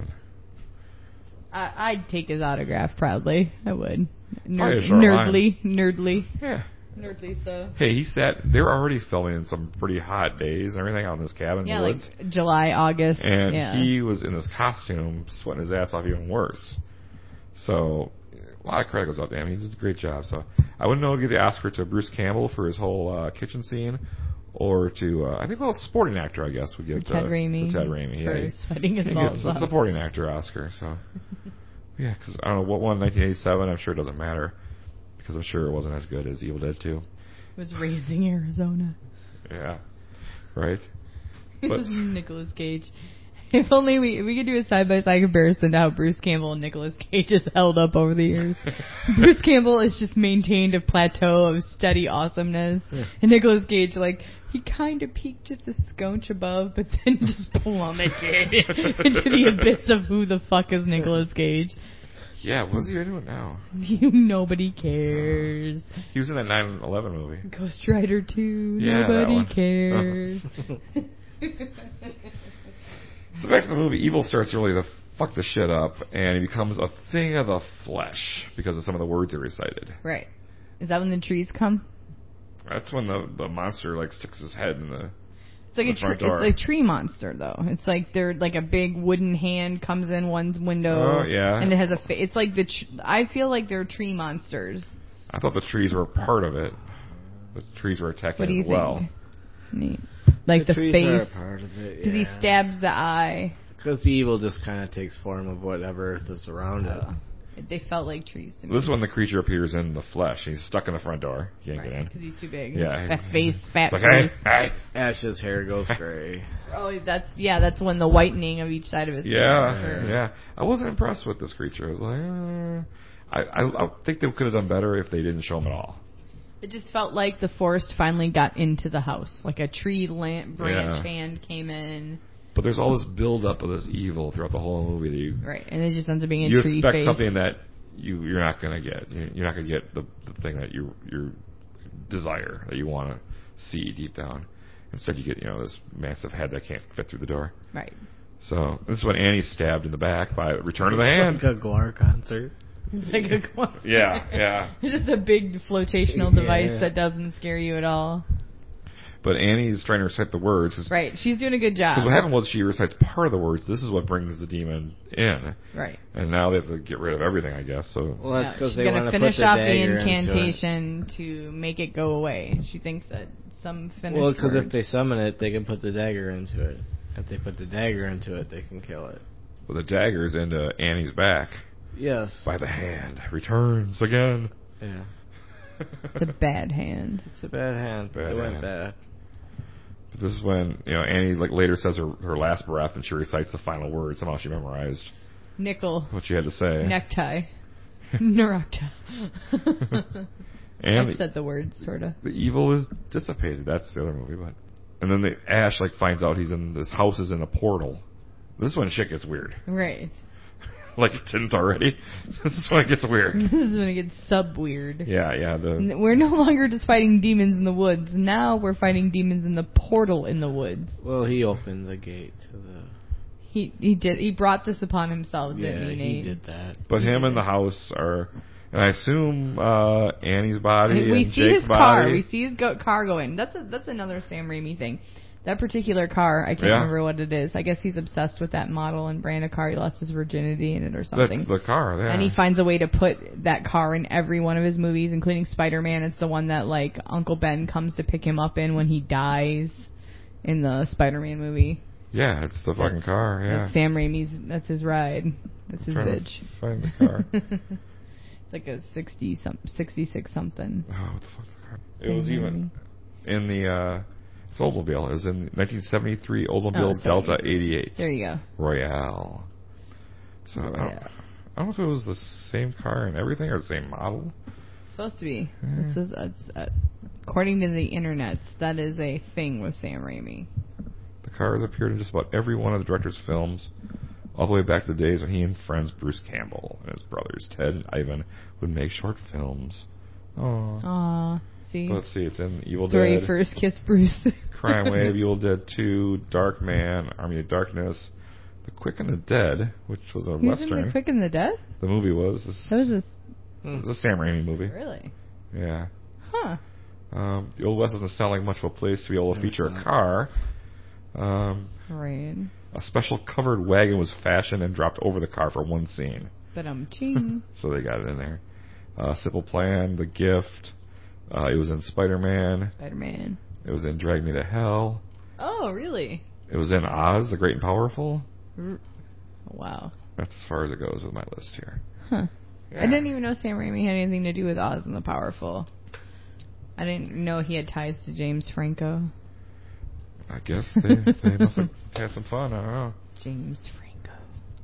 I'd take his autograph proudly. I would. Nerdly. Yeah. Nerdly, so. Hey, they were already filming in some pretty hot days and everything out in this cabin in the woods. Like July, August. And he was in this costume, sweating his ass off even worse. So, a lot of credit goes out to him. He did a great job. So, I wouldn't know to give the Oscar to Bruce Campbell for his whole kitchen scene, or to, I think, supporting actor, I guess, would get Ted Raimi. Ted Raimi. For sweating his balls off. It's a supporting actor Oscar, so. Yeah, because I don't know what won 1987. I'm sure it doesn't matter, because I'm sure it wasn't as good as Evil Dead 2. It was Raising Arizona. Yeah, right. But Nicolas Cage. If only we could do a side-by-side comparison to how Bruce Campbell and Nicolas Cage has held up over the years. Bruce Campbell has just maintained a plateau of steady awesomeness. Yeah. And Nicolas Cage, like, he kind of peaked just a scotch above, but then just plummeted into the abyss of who the fuck is Nicolas Cage. Yeah, what's he doing now? Nobody cares. He was in that 9/11 movie. Ghost Rider 2. Yeah, Nobody cares. So back to the movie, evil starts really to fuck the shit up, and he becomes a thing of the flesh because of some of the words he recited. Right. Is that when the trees come? That's when the monster like sticks his head in the. It's like it's a tree monster though. It's like they're like a big wooden hand comes in one's window. Oh yeah. And it has a. It's like I feel like they're tree monsters. I thought the trees were part of it. The trees were attacking as well. What do you think? Neat. Like the trees face. Are a part of it. Because he stabs the eye. Because the evil just kind of takes form of whatever is around it. They felt like trees to me. This is when the creature appears in the flesh. He's stuck in the front door. He can't get in. Because he's too big. Yeah. Fat face, fat like, face. Hey. Ash's hair goes gray. Oh, that's when the whitening of each side of his face occurs. Yeah. I wasn't impressed with this creature. I was like, I think they could have done better if they didn't show him at all. It just felt like the forest finally got into the house. Like a tree branch hand came in. But there's all this build-up of this evil throughout the whole movie. Right, and it just ends up being a tree face. You expect something that you're not going to get. You're not going to get the thing that you desire, that you want to see deep down. Instead, you get this massive head that can't fit through the door. Right. So this is when Annie's stabbed in the back by Return of the Hand. Like a Gwar concert. It's like a Gwar. Yeah. It's just a big flotational device that doesn't scare you at all. But Annie's trying to recite the words. Right. She's doing a good job. Because what happened was she recites part of the words. This is what brings the demon in. Right. And now they have to get rid of everything, I guess. So. Well, that's because they want to finish put the off the dagger incantation to make it go away. She thinks that some finished Well, because if they summon it, they can put the dagger into it. If they put the dagger into it, they can kill it. Well, the dagger's into Annie's back. Yes. By the hand. Returns again. Yeah. It's a bad hand. It's a bad hand. It went bad. But this is when Annie later says her last breath and she recites the final word. Somehow she memorized nickel. What she had to say. Necktie. Naracta. And I said the word sort of. The evil is dissipated. That's the other movie, but and then Ash finds out this house is in a portal. This is when shit gets weird. Right. Like it didn't already. This is when it gets weird. This is when it gets sub-weird. Yeah. We're no longer just fighting demons in the woods. Now we're fighting demons in the portal in the woods. Well, he opened the gate to the... He did. He brought this upon himself, didn't he, Nate? He did that. But him and the house are... And I assume Annie's body we and see Jake's his body. car. We see his car go in. That's another Sam Raimi thing. That particular car, I can't remember what it is. I guess he's obsessed with that model and brand of car. He lost his virginity in it or something. That's the car, yeah. And he finds a way to put that car in every one of his movies, including Spider-Man. It's the one that, Uncle Ben comes to pick him up in when he dies in the Spider-Man movie. Yeah, it's the fucking car, yeah. That's Sam Raimi's, that's his ride. That's his bitch. Find the car. It's like a 66 something. Oh, what the fuck's the car? It was even in the... It's Oldsmobile. It was in 1973 Oldsmobile Delta 88. There you go. Royale. So I don't know if it was the same car and everything or the same model. It's supposed to be. According to the internet, that is a thing with Sam Raimi. The car has appeared in just about every one of the director's films, all the way back to the days when he and friends Bruce Campbell and his brothers Ted and Ivan would make short films. Aww. Let's see, it's in Evil Dead. Where he first kissed Bruce. Crime Wave, Evil Dead 2, Dark Man, Army of Darkness, The Quick and the Dead, which was a Western. Was The Quick and the Dead? The movie was. It was a Sam Raimi movie. Really? Yeah. Huh. The Old West doesn't sound like much of a place to be able to feature a car. Right. A special covered wagon was fashioned and dropped over the car for one scene. But so they got it in there. Simple Plan, The Gift. It was in Spider-Man. It was in Drag Me to Hell. Oh, really? It was in Oz, the Great and Powerful. Wow. That's as far as it goes with my list here. Huh. Yeah. I didn't even know Sam Raimi had anything to do with Oz and the Powerful. I didn't know he had ties to James Franco. I guess they must have had some fun. I don't know. James Franco.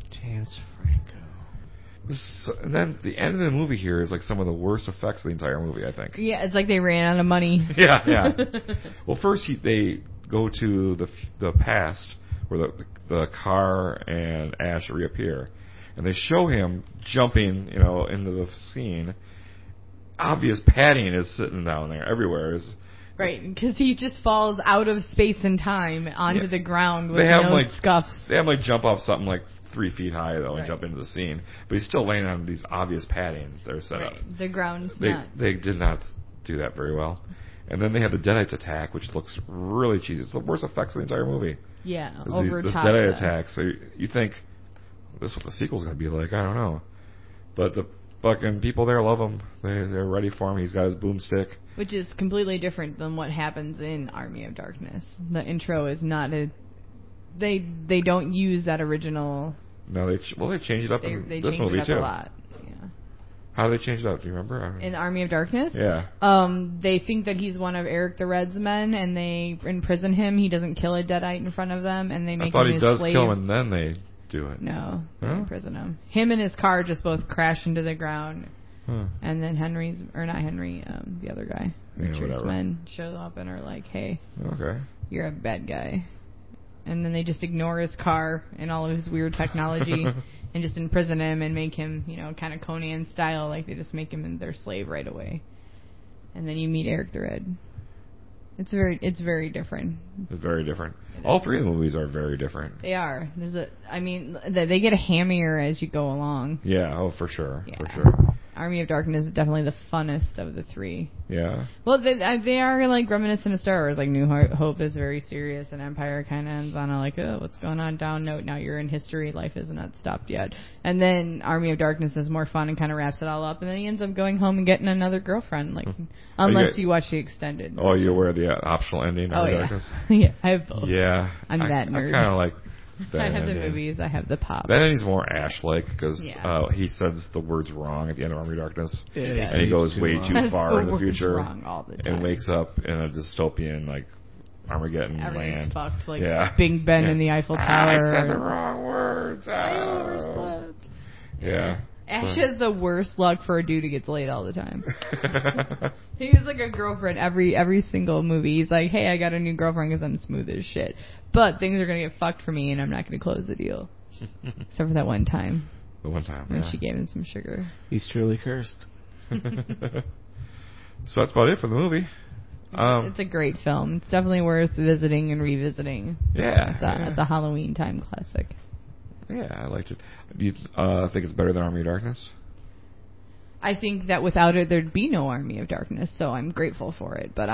And then the end of the movie here is like some of the worst effects of the entire movie, I think. Yeah, it's like they ran out of money. Yeah. Well, first they go to the past where the car and Ash reappear, and they show him jumping, into the scene. Obvious padding is sitting down there everywhere. Right, because he just falls out of space and time onto the ground with no scuffs. They have him jump off something like 3 feet high though and jump into the scene, but he's still laying on these obvious padding that are set up. The ground's They did not do that very well. And then they have the Deadites attack, which looks really cheesy. It's the worst effects of the entire movie. Yeah, this Deadite attack. So you think this is what the sequel's going to be like? I don't know, but the fucking people there love him. They're ready for him. He's got his boomstick, which is completely different than what happens in Army of Darkness. The intro is not a. They don't use that original. No, they changed it up in this movie it up too. A lot. Yeah. How do they change it up? Do you remember? In Army of Darkness? Yeah. They think that he's one of Eric the Red's men, and they imprison him. He doesn't kill a Deadite in front of them, and they make him his slave. I thought he does kill him, and then they do it. No, they imprison him. Him and his car just both crash into the ground. And then the other guy, Richard's men, show up and are like, hey, you're a bad guy. And then they just ignore his car and all of his weird technology and just imprison him and make him, kind of Conan style, like they just make him their slave right away. And then you meet Eric the Red. It's very different. It's very different. All three of the movies are very different. They are. They get hammier as you go along. Yeah, for sure. Yeah. For sure. Army of Darkness is definitely the funnest of the three. Yeah. Well, they are like reminiscent of Star Wars. Like New Hope is very serious, and Empire kind of ends on a what's going on down note. Now you're in history. Life is not stopped yet. And then Army of Darkness is more fun and kind of wraps it all up. And then he ends up going home and getting another girlfriend. Unless you watch the extended. Oh, you're aware of the optional ending? Army of Darkness? Yeah, I have both. Yeah. I'm that nerd. I kind of like. I have the movies. I have the pop. That ending's more Ash-like because he says the words wrong at the end of Army of Darkness, and he goes way too far in the future wrong all the time. and wakes up in a dystopian Armageddon Everything's land. fucked, Big Ben in the Eiffel Tower. I said the wrong words. I overslept. Yeah. Ash has the worst luck for a dude who gets laid all the time. He has a girlfriend every single movie. He's like, hey, I got a new girlfriend because I'm smooth as shit. But things are going to get fucked for me, and I'm not going to close the deal. Except for that one time. The one time, when she gave him some sugar. He's truly cursed. So that's about it for the movie. It's a great film. It's definitely worth visiting and revisiting. Yeah. It's a Halloween time classic. Yeah, I liked it. Do you think it's better than Army of Darkness? I think that without it, there'd be no Army of Darkness, so I'm grateful for it. But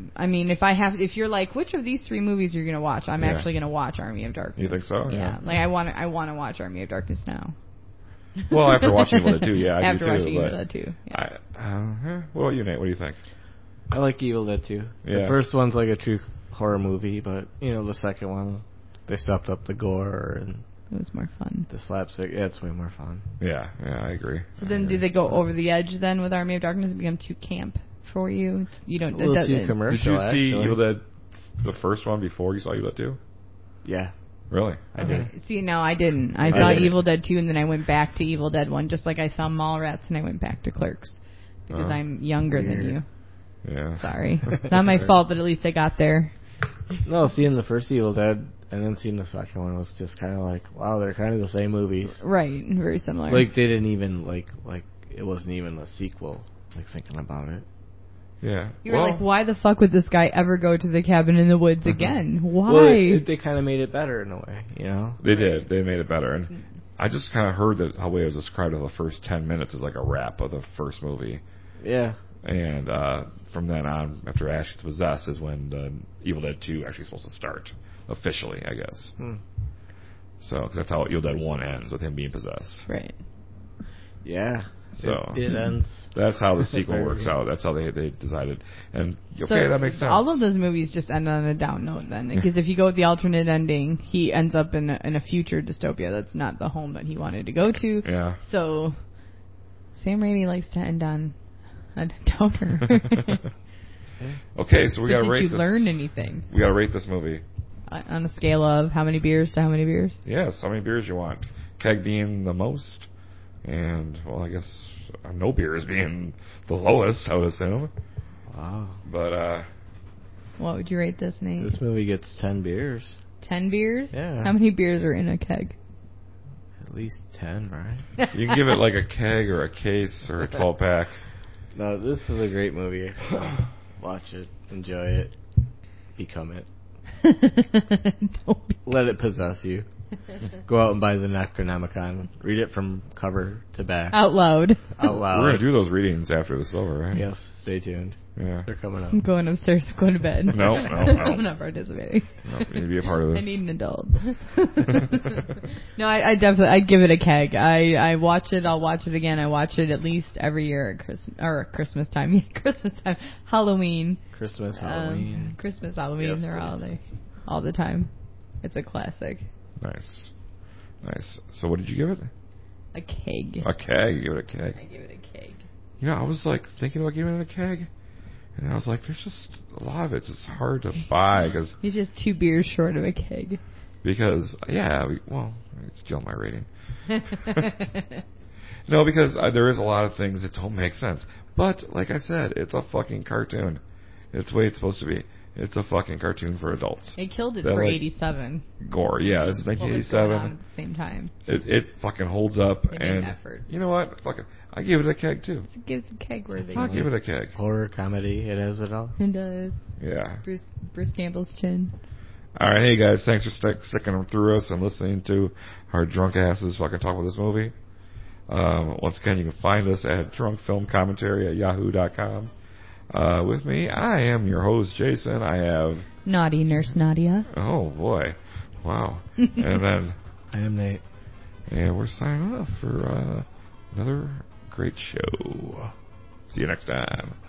if you're like, which of these three movies you're going to watch, I'm actually going to watch Army of Darkness. You think so? Yeah. I want to watch Army of Darkness now. Well, after watching Evil Dead 2, yeah, I do too. After watching Evil Dead 2, yeah. What about you, Nate? What do you think? I like Evil Dead 2. Yeah. The first one's like a true horror movie, but, the second one, they stepped up the gore and... It was more fun. The slapstick, it's way more fun. Yeah, I agree. So then, do they go over the edge then with Army of Darkness and become too camp for you? You don't. A little too commercial. Did you see Evil Dead, the first one, before you saw Evil Dead 2? Yeah. Really? I did. See, no, I didn't. I saw Evil Dead 2 and then I went back to Evil Dead 1, just like I saw Mallrats and I went back to Clerks because I'm younger than you. Yeah. Sorry, it's not my fault, but at least I got there. No, seeing the first Evil Dead and then seeing the second one was just kind of like, wow, they're kind of the same movies. Right, very similar. Like, they didn't even, like it wasn't even a sequel, thinking about it. Yeah. You were like, why the fuck would this guy ever go to the cabin in the woods again? Why? Well, they kind of made it better in a way, They did. They made it better. And I just kind of heard that how it was described in the first 10 minutes is like a wrap of the first movie. Yeah. And from then on, after Ash gets possessed, is when the Evil Dead 2 actually is supposed to start. Officially, I guess. So, because that's how Evil Dead 1 ends, with him being possessed. Right. Yeah. So it ends. That's how the sequel works out. That's how they decided. And that makes sense. All of those movies just end on a down note then, because if you go with the alternate ending, he ends up in a future dystopia that's not the home that he wanted to go to. Yeah. So Sam Raimi likes to end on a downer. Okay, so we got to rate this. Did you learn anything? We got to rate this movie. On a scale of how many beers to how many beers? Yes, how many beers you want. Keg being the most, and, well, I guess no beers being the lowest, I would assume. Wow. But, what would you rate this, Nate? This movie gets 10 beers. 10 beers? Yeah. How many beers are in a keg? At least 10, right? You can give it like a keg or a case or a 12-pack. No, this is a great movie. Watch it. Enjoy it. Become it. Let it possess you. Go out and buy the Necronomicon. Read it from cover to back. Out loud. Out loud. We're going to do those readings after this is over, right? Yes, stay tuned. Yeah. They're coming up. I'm going upstairs to go to bed. No. I'm not participating. No, you need to be a part of this. I need an adult. No, I definitely, I'd give it a keg. I watch it, I'll watch it again. I watch it at least every year at Christmas time. Yeah, Christmas time. Halloween. Christmas, Halloween. Yes, they're all the time. It's a classic. Nice. So what did you give it? A keg. A keg. You give it a keg. I give it a keg. You know, I was like thinking about giving it a keg, and I was like, there's just a lot of it just hard to buy because he's just 2 beers short of a keg. Because it's still my rating. No, because there is a lot of things that don't make sense. But like I said, it's a fucking cartoon. It's the way it's supposed to be. It's a fucking cartoon for adults. They killed it for 87. Gore, yeah. This is 1987. At the same time. It fucking holds up. They made an effort. You know what? Fuck it. I give it a keg, too. It's a keg worthy. I'll give it a keg. Horror, comedy, it has it all. It does. Yeah. Bruce Campbell's chin. All right, hey guys, thanks for sticking through us and listening to our drunk asses fucking talk about this movie. Once again, you can find us at drunkfilmcommentary@yahoo.com. With me, I am your host, Jason. I have... Naughty Nurse Nadia. Oh, boy. Wow. And then... I am Nate. And we're signing off for another great show. See you next time.